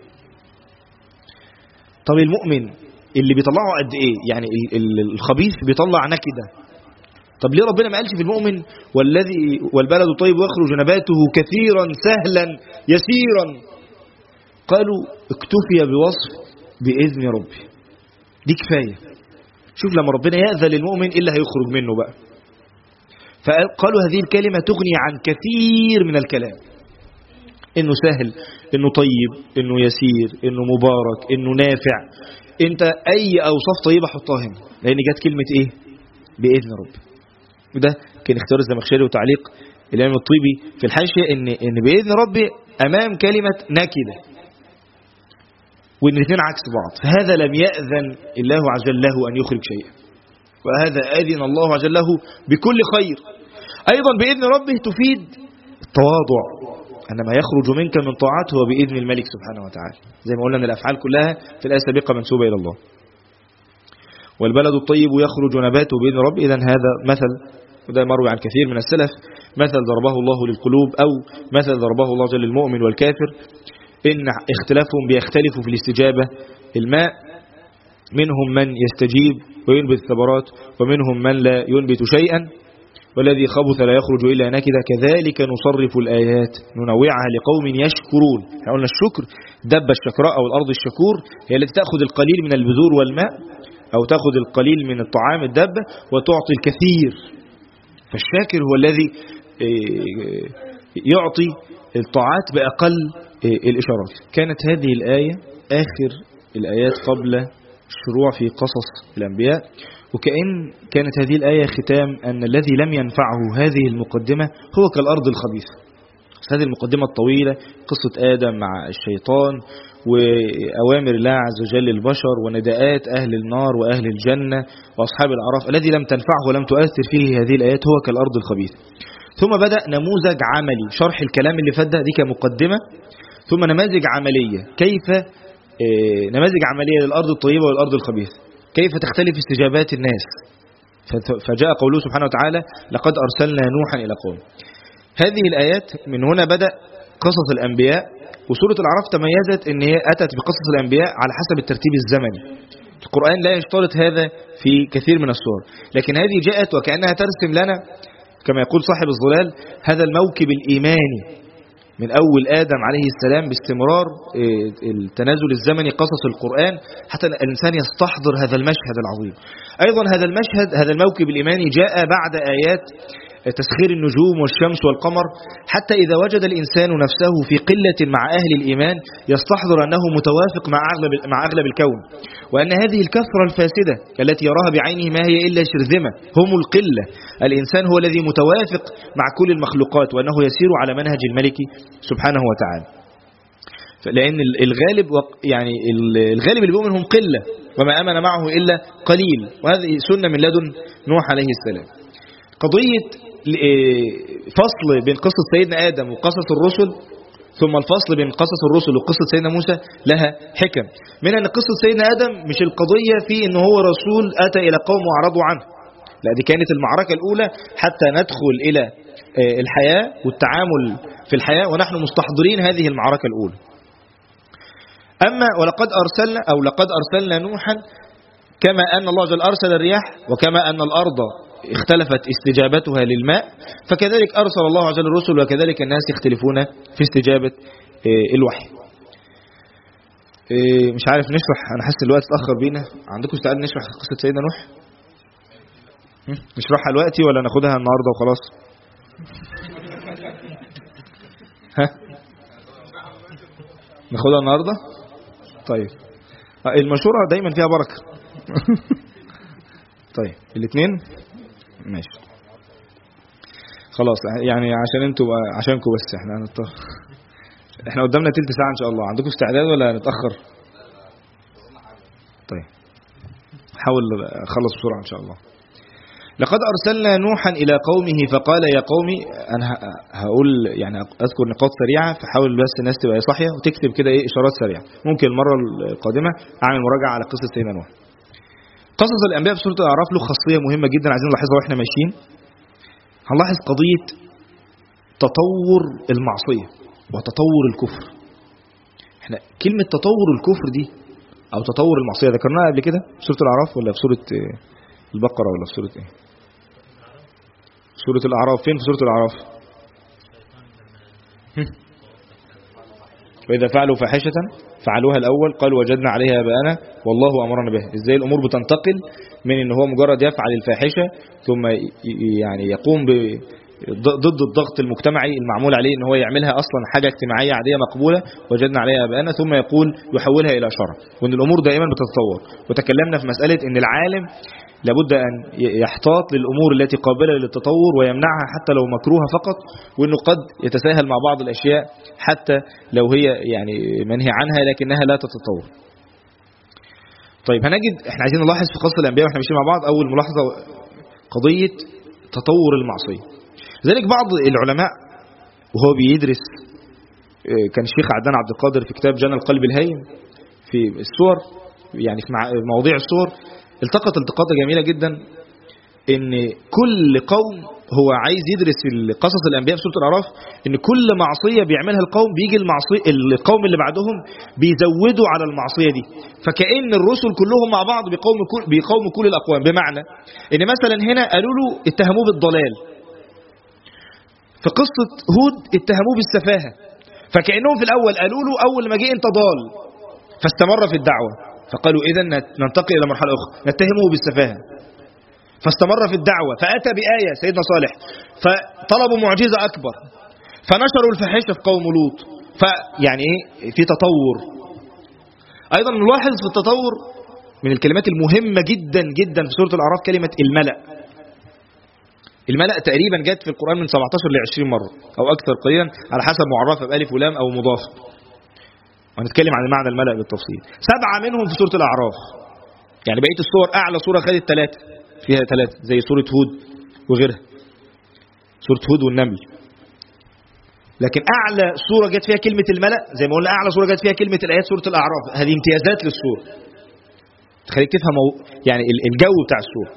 طب المؤمن اللي بيطلعه قد ايه؟ يعني الخبيث بيطلع نكدة، طب ليه ربنا ما قالش في المؤمن والبلد الطيب يخرج نباته كثيرا سهلا يسيرا؟ قالوا اكتفي بوصف بإذن ربي، دي كفاية. شوف لما ربنا يأذن للمؤمن إلا هيخرج منه بقى. فقالوا هذه الكلمة تغني عن كثير من الكلام، إنه سهل، إنه طيب، إنه يسير، إنه مبارك، إنه نافع. أنت أي أوصاف طيبة حطها هنا، لأن جت كلمة إيه؟ بإذن ربي. وده كان اختيار الزمخشري وتعليق الإمام الطيبي في الحاشية إن بإذن ربي أمام كلمة نكدة، وإن الاثنين عكس بعض. فهذا لم يأذن الله عز وجل له أن يخرج شيئا، وهذا أذن الله عز وجل له بكل خير. أيضا بإذن ربه تفيد التواضع، أن ما يخرج منك من طاعته هو بإذن الملك سبحانه وتعالى، زي ما قلنا أن الأفعال كلها في الآية السابقة منسوبة إلى الله. والبلد الطيب يخرج نباته بإذن ربه، إذن هذا مثل، وده مروي عن كثير من السلف، مثل ضربه الله للقلوب، أو مثل ضربه الله جل للمؤمن والكافر، إن اختلافهم بيختلفوا في الاستجابة. الماء منهم من يستجيب وينبت الثمرات، ومنهم من لا ينبت شيئا، والذي خبث لا يخرج إلا نكدا، كذلك نصرف الآيات ننوعها لقوم يشكرون. قلنا الشكر دب الشكراء أو الأرض الشكور هي التي تأخذ القليل من البذور والماء، أو تأخذ القليل من الطعام الدابة وتعطي الكثير. فالشاكر هو الذي يعطي الطاعات بأقل الإشارات. كانت هذه الآية آخر الآيات قبل الشروع في قصص الأنبياء، وكأن كانت هذه الآية ختام أن الذي لم ينفعه هذه المقدمة هو كالأرض الخبيثة. هذه المقدمة الطويلة، قصة آدم مع الشيطان وأوامر الله عز وجل للبشر ونداءات أهل النار وأهل الجنة وأصحاب الأعراف، الذي لم تنفعه ولم تؤثر فيه هذه الآيات هو كالأرض الخبيثة. ثم بدأ نموذج عملي، شرح الكلام اللي فات دي كمقدمة، ثم نماذج عملية، كيف نماذج عملية للأرض الطيبة والأرض الخبيثة، كيف تختلف استجابات الناس. فجاء قوله سبحانه وتعالى لقد أرسلنا نوحا إلى قوم. هذه الآيات من هنا بدأ قصص الأنبياء. وسورة الأعراف تميزت أن هي أتت بقصص الأنبياء على حسب الترتيب الزمني. القرآن لا يشترط هذا في كثير من السور، لكن هذه جاءت وكأنها ترسم لنا كما يقول صاحب الظلال هذا الموكب الإيماني من أول آدم عليه السلام باستمرار التنازل الزمني قصص القرآن حتى الإنسان يستحضر هذا المشهد العظيم. أيضا هذا المشهد، هذا الموكب الإيماني جاء بعد آيات تسخير النجوم والشمس والقمر، حتى إذا وجد الإنسان نفسه في قلة مع أهل الإيمان يستحضر أنه متوافق مع أغلب الكون، وأن هذه الكثرة الفاسدة التي يراها بعينه ما هي إلا شرذمة، هم القلة. الإنسان هو الذي متوافق مع كل المخلوقات، وأنه يسير على منهج الملك سبحانه وتعالى. لأن الغالب يعني الغالب اللي بيؤمن هم قلة، وما آمن معه إلا قليل، وهذه سنة من لدن نوح عليه السلام. قضية فصل بين قصة سيدنا آدم وقصة الرسل، ثم الفصل بين قصص الرسل وقصة سيدنا موسى لها حكم. من أن قصة سيدنا آدم مش القضية في أنه هو رسول أتى إلى قوم وأعرضوا عنه، لا، دي كانت المعركة الأولى حتى ندخل إلى الحياة والتعامل في الحياة ونحن مستحضرين هذه المعركة الأولى. أما لقد أرسلنا نوحا، كما أن الله جل أرسل الرياح، وكما أن الأرض اختلفت استجابتها للماء، فكذلك أرسل الله عز وجل الرسل، وكذلك الناس يختلفون في استجابة الوحي. مش عارف نشرح، أنا حاسس الوقت اتأخر بينا. عندكم استعداد نشرح قصة سيدنا نوح؟ نشرحها دلوقتي ولا ناخدها النهارده وخلاص؟ ها ناخدها النهارده؟ طيب المشورة دايما فيها بركة. طيب الاثنين ماشي خلاص، يعني عشانكم بس احنا قدامنا تلت ساعة ان شاء الله. عندكم استعداد ولا نتأخر؟ طيب حاول اخلص بسرعة ان شاء الله. لقد أرسلنا نوحا إلى قومه فقال يا قومي. أنا هقول يعني أذكر نقاط سريعة، فحاول بس الناس تبقى صاحية وتكتب كده إشارات سريعة. ممكن المرة القادمة أعمل مراجعة على قصة سيدنا نوح. قصص الأنبياء في سورة الأعراف له خاصية مهمة جدا عايزين نلاحظها وإحنا ماشيين. هنلاحظ قضية تطور المعصية وتطور الكفر. إحنا كلمة تطور الكفر دي أو تطور المعصية ذكرناها قبل كده في سورة الأعراف ولا في سورة البقرة ولا في سورة إيه؟ سورة الأعراف. فين في سورة الأعراف؟ وإذا فعلوا فاحشة فعلوها الأول قالوا وجدنا عليها آباءنا والله أمرنا بها. إزاي الأمور بتنتقل من إن هو مجرد يفعل الفاحشة ثم يعني يقوم ضد الضغط المجتمعي المعمول عليه إن هو يعملها أصلا حاجة اجتماعية عادية مقبولة وجدنا عليها آباءنا، ثم يقول يحولها إلى شرع، وإن الأمور دائما بتتطور. وتكلمنا في مسألة إن العالم لابد أن يحتاط للأمور التي قابلة للتطور ويمنعها حتى لو مكروهة فقط، وأنه قد يتساهل مع بعض الأشياء حتى لو هي يعني منهي عنها لكنها لا تتطور. طيب هنجد احنا عايزين نلاحظ في قصة الأنبياء واحنا ماشيين مع بعض أول ملاحظة قضية تطور المعصية. لذلك بعض العلماء وهو بيدرس كان الشيخ عدنان عبد القادر في كتاب جنى القلب الهين في الصور يعني في مواضيع الصور التقط التقاطة جميلة جدا ان كل قوم هو عايز يدرس قصص الانبياء في سورة الاعراف ان كل معصية بيعملها القوم بيجي القوم اللي بعدهم بيزودوا على المعصية دي، فكأن الرسل كلهم مع بعض بيقوموا كل الاقوام. بمعنى ان مثلا هنا قالوا له اتهموه بالضلال، في قصة هود اتهموه بالسفاهة، فكأنهم في الاول قالوا له اول ما جه انت ضال فاستمر في الدعوة، فقالوا إذن ننتقل إلى مرحلة أخرى نتهمه بالسفاهة، فاستمر في الدعوة فأتى بآية سيدنا صالح فطلبوا معجزة أكبر فنشروا الفاحشة في قوم لوط، فيعني إيه في تطور. أيضا نلاحظ في التطور من الكلمات المهمة جدا جدا في سورة الأعراف كلمة الملأ. الملأ تقريبا جت في القرآن من 17 ل 20 مرة أو أكثر قليلا على حسب معرفة بألف ولام أو مضاف. هنتكلم عن معنى الملأ بالتفصيل. 7 منهم في سورة الأعراف، يعني بقية الصور أعلى صورة خدت 3 فيها 3 زي سورة هود وغيرها، سورة هود والنمل. لكن أعلى صورة جت فيها كلمة الملأ زي ما قلنا أعلى صورة جت فيها كلمة الآيات سورة الأعراف. هذه امتيازات للصورة تخليك تفهم يعني الجو بتاع الصورة.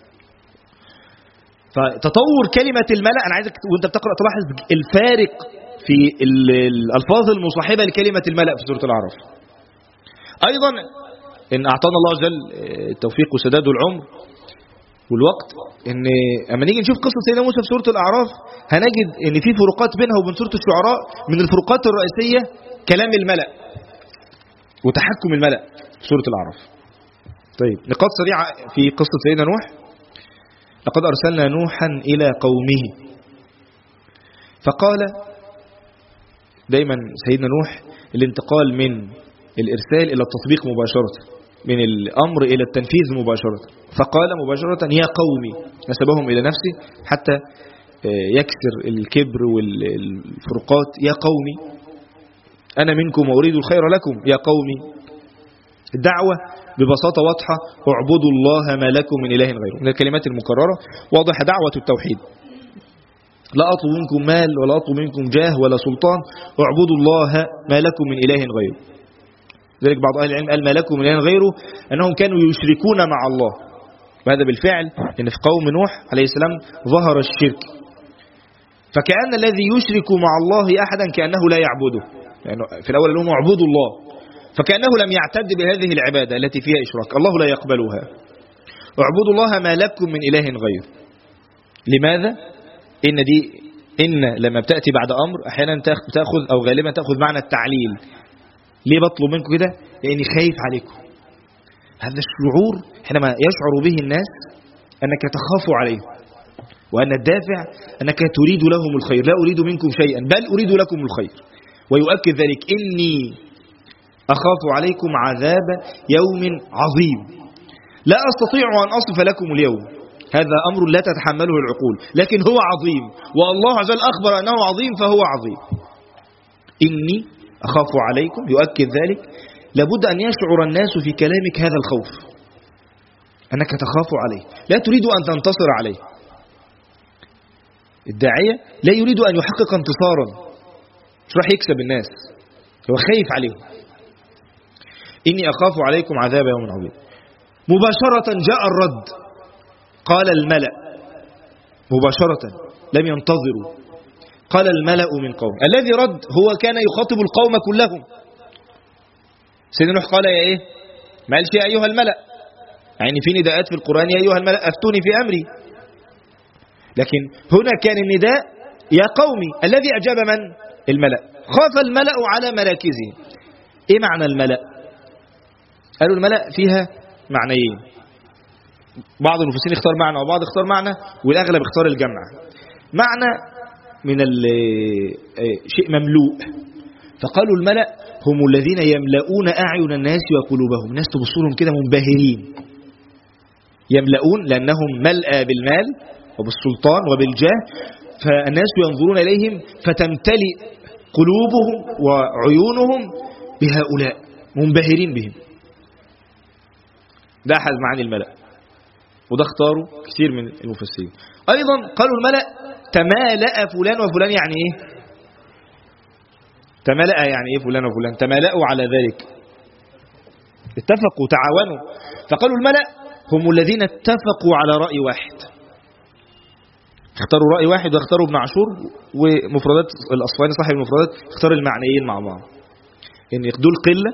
فتطور كلمة الملأ أنا عايزك وأنت بتقرأ تلاحظ الفارق في الألفاظ المصاحبة لكلمة الملأ في سورة الأعراف. أيضا إن أعطانا الله جل التوفيق وسداد العمر والوقت إن أما نيجي نشوف قصة سيدنا موسى في سورة الأعراف هنجد إن في فروقات بينها وبين سورة الشعراء. من الفروقات الرئيسية كلام الملأ وتحكم الملأ في سورة الأعراف. طيب نقاط سريعة في قصة سيدنا نوح. لقد أرسلنا نوحا إلى قومه فقال. دايما سيدنا نوح الانتقال من الإرسال إلى التطبيق مباشرة، من الأمر إلى التنفيذ مباشرة. فقال مباشرة يا قومي، نسبهم إلى نفسه حتى يكسر الكبر والفرقات. يا قومي أنا منكم وأريد الخير لكم يا قومي. الدعوة ببساطة واضحة اعبدوا الله ما لكم من إله غيره، من الكلمات المكررة واضحة دعوة التوحيد. لا أطلب منكم مال ولا أطلب منكم جاه ولا سلطان، اعبدوا الله ما لكم من إله غيره. ذلك بعض أهل العلم قال ما لكم من إله غيره أنهم كانوا يشركون مع الله، وهذا بالفعل إن في قوم نوح عليه السلام ظهر الشرك، فكأن الذي يشرك مع الله أحدا كأنه لا يعبده، يعني في الأول لهم اعبدوا الله، فكأنه لم يعتد بهذه العبادة التي فيها إشراك، الله لا يقبلها. اعبدوا الله ما لكم من إله غيره. لماذا؟ إن لما بتأتي بعد أمر أحيانا تأخذ أو غالبا تأخذ معنى التعليل. ليه بطلب منكم كده؟ لأني خايف عليكم. هذا الشعور حينما يشعر به الناس أنك تخاف عليهم، وأن الدافع أنك تريد لهم الخير، لا أريد منكم شيئا بل أريد لكم الخير. ويؤكد ذلك: إني أخاف عليكم عذاب يوم عظيم لا أستطيع أن أصف لكم اليوم، هذا أمر لا تتحمله العقول، لكن هو عظيم، والله عز وجل أخبر أنه عظيم فهو عظيم. إني أخاف عليكم، يؤكد ذلك. لابد أن يشعر الناس في كلامك هذا الخوف، أنك تخاف عليه، لا تريد أن تنتصر عليه. الداعية لا يريد أن يحقق انتصارا، مش راح يكسب الناس، هو خايف عليهم. إني أخاف عليكم عذاب يوم عظيم. مباشرة جاء الرد، قال الملأ مباشرة، لم ينتظروا. قال الملأ من قوم، الذي رد هو كان يخاطب القوم كلهم. سيدنا نوح قال يا إيه؟ ما قالش يا أيها الملأ، يعني في نداءات في القرآن يا أيها الملأ أفتوني في أمري، لكن هنا كان النداء يا قومي. الذي أجاب من؟ الملأ. خاف الملأ على مراكزهم. إيه معنى الملأ؟ قالوا الملأ فيها معنيين، بعض المفسرين اختار معنى وبعض اختار معنى، والأغلب اختار الجمع. معنى من شيء مملوء، فقالوا الملأ هم الذين يملؤون أعين الناس وقلوبهم، الناس تبصرهم كده منبهرين. يملؤون لأنهم ملأ بالمال وبالسلطان وبالجاه، فالناس ينظرون إليهم فتمتلئ قلوبهم وعيونهم بهؤلاء، منبهرين بهم. ده أحد معاني الملأ، وده اختاروا كثير من المفسرين. أيضا قالوا الملأ تمالأ فلان وفلان، يعني إيه؟ تمالأ يعني إيه فلان وفلان؟ تمالأوا على ذلك، اتفقوا تعاونوا. فقالوا الملأ هم الذين اتفقوا على رأي واحد، اختاروا رأي واحد، واختاروا ابن عاشور ومفردات الأصفهاني صاحب المفردات اختار المعنيين مع بعض، إن دول قلة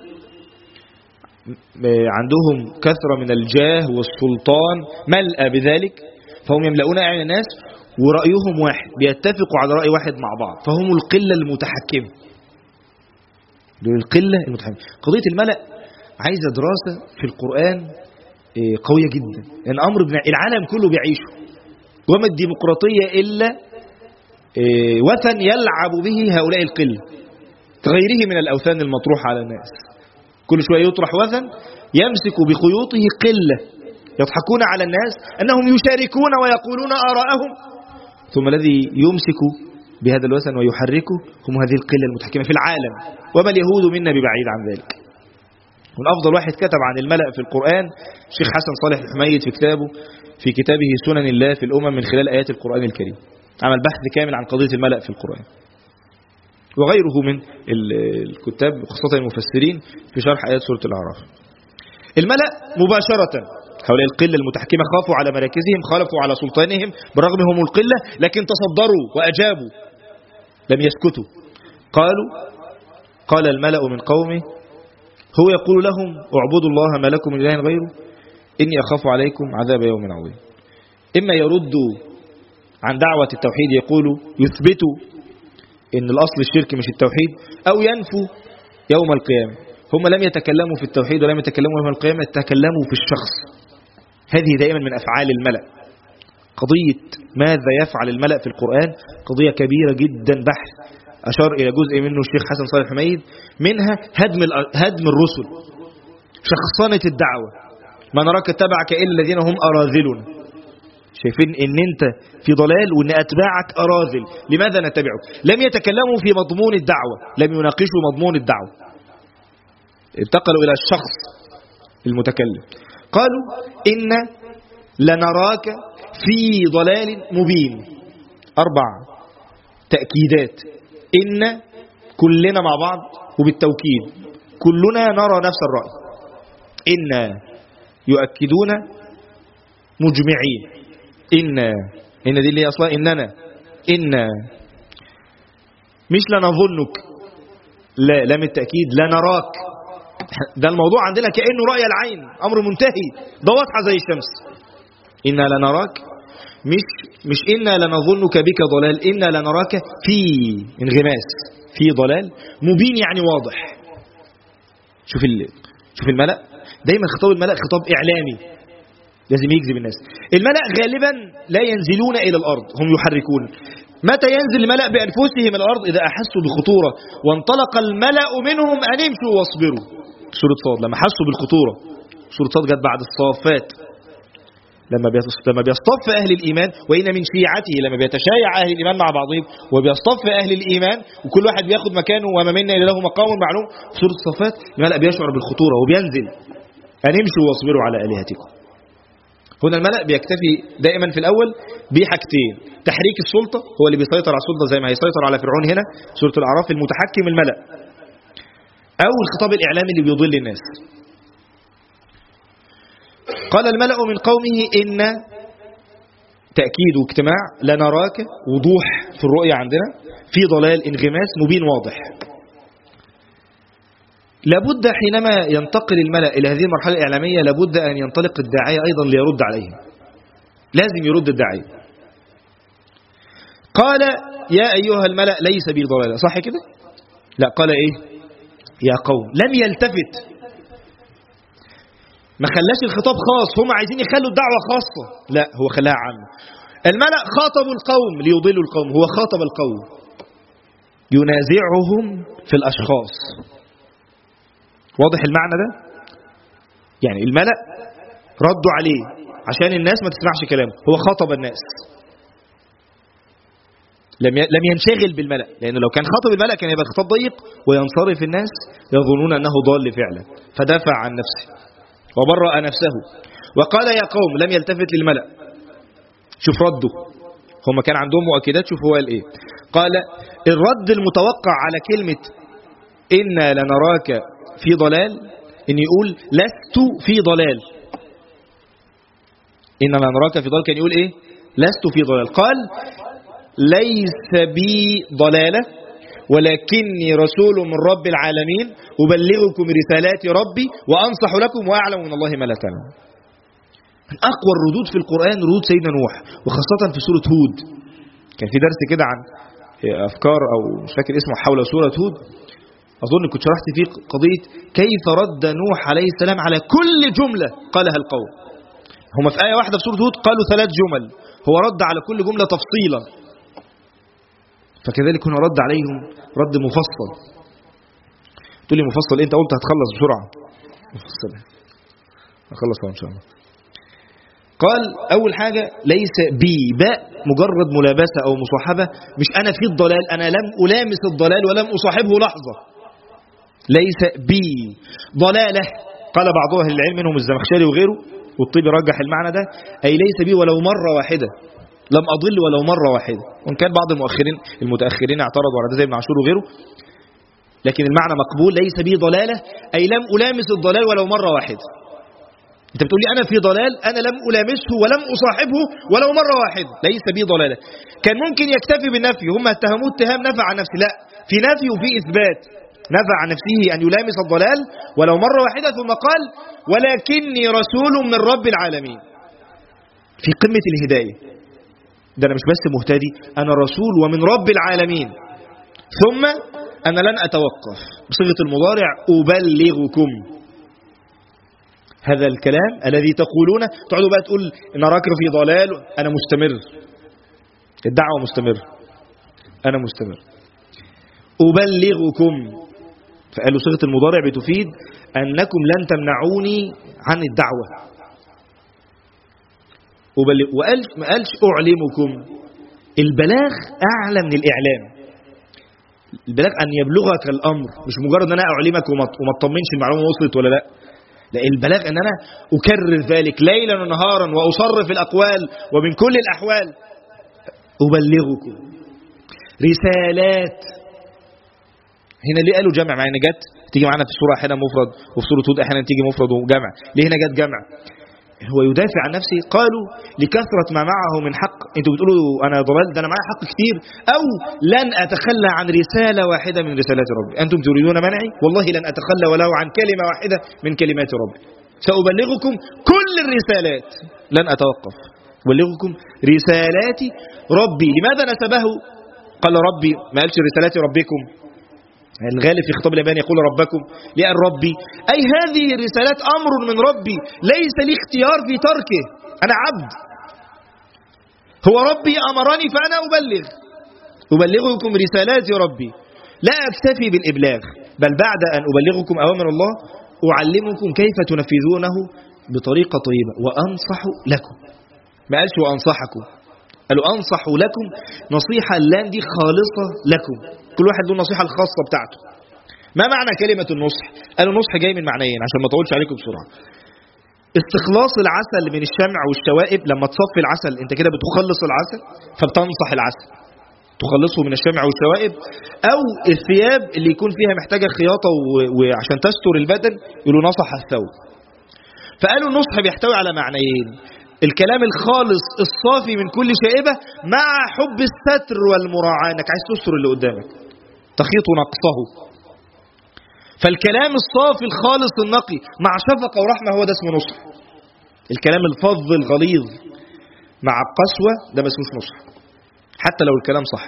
عندهم كثرة من الجاه والسلطان ملأ بذلك، فهم يملؤون أعين الناس، ورأيهم واحد، بيتفقوا على رأي واحد مع بعض، فهم القلة المتحكمة. دول القلة المتحكمة. قضية الملأ عايزة دراسة في القرآن قوية جدا، لأن أمر العالم كله بيعيشه، وما الديمقراطية إلا وثن يلعب به هؤلاء القلة، كغيره من الأوثان المطروحة على الناس. كل شوية يطرح وثن يمسك بخيوطه قلة يضحكون على الناس أنهم يشاركون ويقولون آراءهم، ثم الذي يمسك بهذا الوثن ويحركه هم هذه القلة المتحكمة في العالم، وما اليهود منا ببعيد عن ذلك. والأفضل واحد كتب عن الملأ في القرآن الشيخ حسن صالح الحميد في كتابه سنن الله في الأمم من خلال آيات القرآن الكريم، عمل بحث كامل عن قضية الملأ في القرآن، وغيره من الكتاب خاصة المفسرين في شرح آيات سورة الأعراف. الملأ مباشرة هؤلاء القلة المتحكمة خافوا على مراكزهم، خالفوا على سلطانهم برغم هم القلة، لكن تصدروا وأجابوا، لم يسكتوا. قال الملأ من قومه، هو يقول لهم اعبدوا الله ما لكم من إله غيره إني أخاف عليكم عذاب يوم عظيم. إما يردوا عن دعوة التوحيد، يقولوا يثبتوا إن الأصل الشرك مش التوحيد، أو ينفوا يوم القيامة. هم لم يتكلموا في التوحيد ولم يتكلموا يوم القيامة، يتكلموا في الشخص. هذه دائما من أفعال الملأ. قضية ماذا يفعل الملأ في القرآن قضية كبيرة جدا، بحث أشار إلى جزء منه الشيخ حسن صالح حميد، منها هدم الرسل، شخصنة الدعوة، ما نراك اتبعك إلا الذين هم أراذلون. شايفين ان انت في ضلال وان اتباعك اراذل، لماذا نتبعك؟ لم يتكلموا في مضمون الدعوة، لم يناقشوا مضمون الدعوة، انتقلوا الى الشخص المتكلم. قالوا إن لنراك في ضلال مبين. 4 تأكيدات، إن كلنا مع بعض وبالتوكيد، كلنا نرى نفس الرأي. إن يؤكدون مجمعين، إن دي اللي أصلا إننا، إن مش لنظنك، لا لام التأكيد، لنراك. ده الموضوع عندنا كأنه رأي العين، أمر منتهي، ده واضحة زي الشمس. إنا لنراك، مش إنا لنظنك بك ضلال، إنا لنراك في انغماس، في ضلال مبين، يعني واضح. شوف الملأ، دايما خطاب الملأ خطاب إعلامي، لازم يجذب الناس. الملأ غالبا لا ينزلون إلى الأرض، هم يحركون. متى ينزل الملأ بأنفسهم إلى الأرض؟ إذا أحسوا بخطورة وانطلق الملأ منهم أن امشوا واصبروا. سورة صاد لما حسوا بالخطورة. سورة صاد جت بعد الصافات، لما بيصطف أهل الإيمان، وإن من شيعته، لما بيتشايع أهل الإيمان مع بعضهم وبيصطف أهل الإيمان وكل واحد بياخد مكانه، وما منا إلا له مقام معلوم. في سورة الصافات الملأ بيشعر بالخطورة وبينزل أن امشوا واصبروا على آلهتكم. هنا الملأ بيكتفي دائما في الأول بحاجتين: تحريك السلطة، هو اللي بيسيطر على السلطة زي ما هيسيطر على فرعون هنا سورة الأعراف، المتحكم الملأ، أو الخطاب الإعلامي اللي بيضل الناس. قال الملأ من قومه إن، تأكيد واجتماع، لنراك، وضوح في الرؤية عندنا، في ضلال، انغماس مبين واضح. لابد حينما ينتقل الملأ إلى هذه المرحلة الإعلامية لابد أن ينطلق الداعية أيضا ليرد عليهم، لازم يرد الداعية. قال يا أيها الملأ ليس بي ضلالة، صح كده؟ لا، قال إيه؟ يا قوم. لم يلتفت، ما خلاش الخطاب خاص، هم عايزين يخلوا الدعوة خاصة، لا هو خلاها عامة. الملأ خاطبوا القوم ليضلوا القوم، هو خاطب القوم ينازعهم في الأشخاص. واضح المعنى ده؟ يعني الملأ ردوا عليه عشان الناس ما تسمعش كلامه، هو خاطب الناس، لم ينشغل بالملأ، لأنه لو كان خاطب الملأ كان يبقى الخطاب ضيق وينصرف الناس يظنون أنه ضال فعلا، فدافع عن نفسه وبرأ نفسه وقال يا قوم. لم يلتفت للملأ. شوف رده، هم كان عندهم مؤكدات، شوف هو قال ايه. قال الرد المتوقع على كلمة إنا لنراك في ضلال إن يقول لست في ضلال. إنا لنراك في ضلال كان يقول ايه؟ لست في ضلال. قال ليس بي ضلالة ولكني رسول من رب العالمين أبلغكم رسالات ربي وأنصح لكم وأعلم من الله ما لا تعلمون. من أقوى الردود في القرآن ردود سيدنا نوح، وخاصة في سورة هود. كان في درس كده عن أفكار أو مش فاكر اسمه حول سورة هود، أظن كنت شرحت فيه قضية كيف رد نوح عليه السلام على كل جملة قالها القوم. هم في آية واحدة في سورة هود قالوا 3 جمل، هو رد على كل جملة تفصيلا، فكذلك هنا رد عليهم رد مفصل. تقول لي مفصل انت قلت هتخلص بسرعة، مفصل هخلص ان شاء الله. قال اول حاجة ليس بي، باء مجرد ملابسة او مصاحبة، مش انا في الضلال، انا لم ألامس الضلال ولم أصاحبه لحظة. ليس بي ضلالة. قال بعض اهل العلم منهم الزمخشري وغيره والطيبي رجح المعنى ده، اي ليس بي ولو مرة واحدة، لم أضل ولو مرة واحدة. وإن كان بعض المتأخرين اعترضوا على ده زي ابن عاشور وغيره، لكن المعنى مقبول. ليس بي ضلالة أي لم ألامس الضلال ولو مرة واحدة. أنت بتقول لي أنا في ضلال، أنا لم ألامسه ولم أصاحبه ولو مرة واحدة، ليس بي ضلالة. كان ممكن يكتفي بالنفي، هم اتهموه اتهام نفى عن نفسه، لا، في نفي وفي إثبات. نفى عن نفسه أن يلامس الضلال ولو مرة واحدة، ثم قال ولكني رسول من رب العالمين، في قمة الهداية. ده أنا مش بس مهتدي، أنا رسول ومن رب العالمين. ثم أنا لن أتوقف، بصيغة المضارع أبلغكم. هذا الكلام الذي تقولونه، تقعدوا بقى تقول نراك في ضلال، أنا مستمر، الدعوة مستمر، أنا مستمر. أبلغكم، فقالوا صيغة المضارع بتفيد أنكم لن تمنعوني عن الدعوة. وما قالش أعلمكم. البلاغ أعلى من الإعلام. البلاغ أن يبلغك الأمر، مش مجرد أن أنا أعلمك وما تطمنش المعلومة وصلت ولا لا. لا، البلاغ أن أنا أكرر ذلك ليلا ونهارا وأصرف الأقوال ومن كل الأحوال. أبلغكم رسالات. هنا ليه قالوا جمع؟ مع ان جت تيجي معنا في السورة أحيانا مفرد وفي سورة هود أحيانا تيجي مفرد وجمع، ليه هنا جت جمع؟ هو يدافع عن نفسه. قالوا لكثرة ما معه من حق. انتوا بتقولوا انا ضلال، ده انا معايا حق كتير، او لن اتخلى عن رسالة واحدة من رسالات ربي. انتم تريدون منعي، والله لن اتخلى ولو عن كلمة واحدة من كلمات ربي. سأبلغكم كل الرسالات، لن اتوقف. أبلغكم رسالات ربي. لماذا نسبه؟ قال ربي، ما قالش رسالات ربكم. الغالب في خطاب اليابان يقول ربكم، لأن ربي أي هذه الرسالات أمر من ربي ليس لي اختيار في تركه، أنا عبد، هو ربي أمرني فأنا أبلغكم رسالات ربي، لا أكتفي بالإبلاغ، بل بعد أن أبلغكم أوامر الله أعلمكم كيف تنفذونه بطريقة طيبة وأنصح لكم. ما قالش وأنصحكم، قالوا أنصح لكم، نصيحة اللام دي خالصة لكم، كل واحد له النصيحة الخاصة بتاعته. ما معنى كلمة النصح؟ قالوا النصح جاي من معنيين عشان ما اطولش عليكم بسرعة. استخلاص العسل من الشمع والشوائب، لما تصفي العسل انت كده بتخلص العسل فبتنصح العسل، تخلصه من الشمع والشوائب. او الثياب اللي يكون فيها محتاجة خياطة وعشان تستر البدن يقولوا نصح الثوب. فقالوا النصح بيحتوي على معنيين، الكلام الخالص الصافي من كل شائبة مع حب الستر والمراعاة، انك عايز تستر اللي قدامك تخيط نقصه. فالكلام الصافي الخالص النقي مع شفقة ورحمة هو ده اسمه نصح. الكلام الفظ الغليظ مع قسوة ده ما اسموش نصح حتى لو الكلام صح.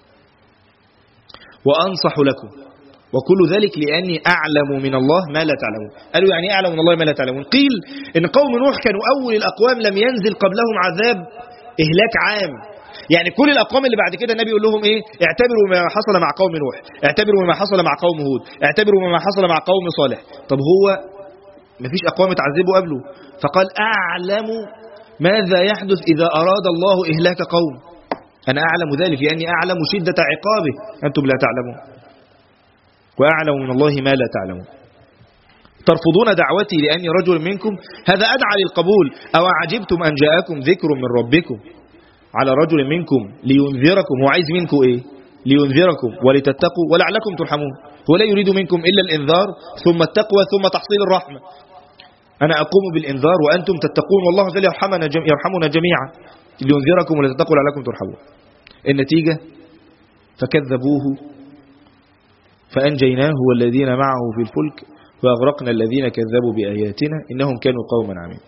وأنصح لكم وكل ذلك لأني أعلم من الله ما لا تعلمون. قالوا يعني أعلم من الله ما لا تعلمون؟ قيل إن قوم نوح كانوا أول الأقوام لم ينزل قبلهم عذاب إهلاك عام، يعني كل الأقوام اللي بعد كده النبي يقول لهم إيه؟ اعتبروا ما حصل مع قوم نوح، اعتبروا ما حصل مع قوم هود، اعتبروا ما حصل مع قوم صالح. طب هو ما فيش أقوام اتعذبوا قبله؟ فقال أعلم ماذا يحدث إذا أراد الله إهلاك قوم، أنا أعلم ذلك لأني أعلم شدة عقابه أنتم لا تعلمون، وأعلم من الله ما لا تعلمون. ترفضون دعوتي لأني رجل منكم، هذا أدعى للقبول. أو عجبتم أن جاءكم ذكر من ربكم على رجل منكم لينذركم، هو عايز منكم إيه؟ لينذركم ولتتقوا ولعلكم ترحمون. هو لا يريد منكم إلا الإنذار ثم التقوى ثم تحصيل الرحمة. أنا أقوم بالإنذار وأنتم تتقون والله جل يرحمنا جميعا. لينذركم ولتتقوا ولعلكم ترحمون. النتيجة فكذبوه فأنجيناه والذين معه في الفلك وأغرقنا الذين كذبوا بآياتنا إنهم كانوا قوما عمين.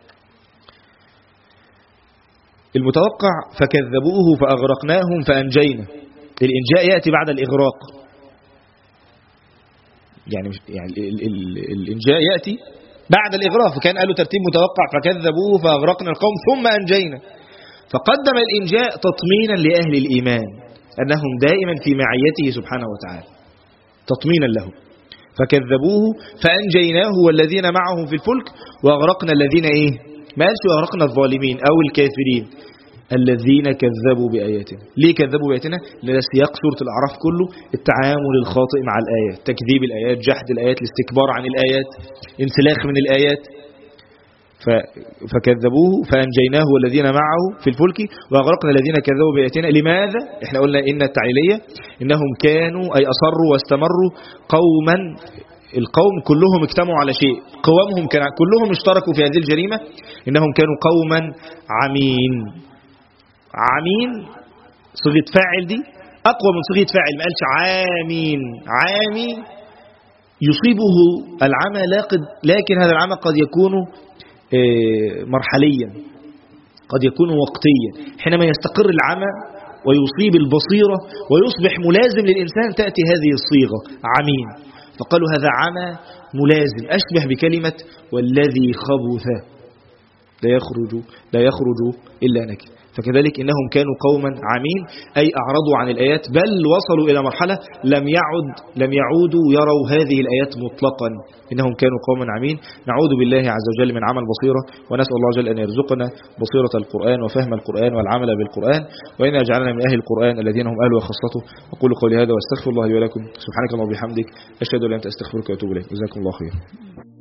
المتوقع فكذبوه فأغرقناهم فأنجينا، الإنجاء يأتي بعد الإغراق، يعني الإنجاء يأتي بعد الإغراق، فكان قالوا ترتيب متوقع فكذبوه فأغرقنا القوم ثم أنجينا. فقدم الإنجاء تطمينا لأهل الإيمان أنهم دائما في معيته سبحانه وتعالى، تطمينا له. فكذبوه فأنجيناه والذين معه في الفلك وأغرقنا الذين إيه؟ ما قالش أغرقنا الظالمين أو الكافرين، الذين كذبوا بآياتنا. ليه كذبوا بآياتنا؟ لأن سياق سورة الأعراف كله التعامل الخاطئ مع الآيات، تكذيب الآيات، جحد الآيات، الاستكبار عن الآيات، انسلاخ من الآيات. فكذبوه فأنجيناه والذين معه في الفلك وأغرقنا الذين كذبوا بآياتنا. لماذا؟ احنا قلنا إن التعليلية إنهم كانوا أي أصروا واستمروا قوما، القوم كلهم اجتمعوا على شيء، قوامهم كان كلهم اشتركوا في هذه الجريمة، إنهم كانوا قوما عمين. عمين صيغة فاعل دي أقوى من صيغة فاعل، ما قالش عامين. عامي يصيبه العمى لكن هذا العمى قد يكون مرحليا، قد يكون وقتيا. حينما يستقر العمى ويصيب البصيرة ويصبح ملازم للإنسان تأتي هذه الصيغة عمين. فقالوا هذا عمى ملازم، أشبه بكلمة والذي خبث لا يخرج إلا نكد. فكذلك إنهم كانوا قوما عمين، أي أعرضوا عن الآيات، بل وصلوا إلى مرحلة لم يعودوا يروا هذه الآيات مطلقا. إنهم كانوا قوما عمين. نعوذ بالله عز وجل من عمى البصيرة، ونسأل الله جل أن يرزقنا بصيرة القرآن وفهم القرآن والعمل بالقرآن، وإن يجعلنا من أهل القرآن الذين هم أهل وخاصته. أقول قولي هذا واستغفر الله لي ولكم. سبحانك اللهم وبحمدك، أشهد أن لا إله إلا أنت، أستغفرك وأتوب إليك. جزاكم الله خير.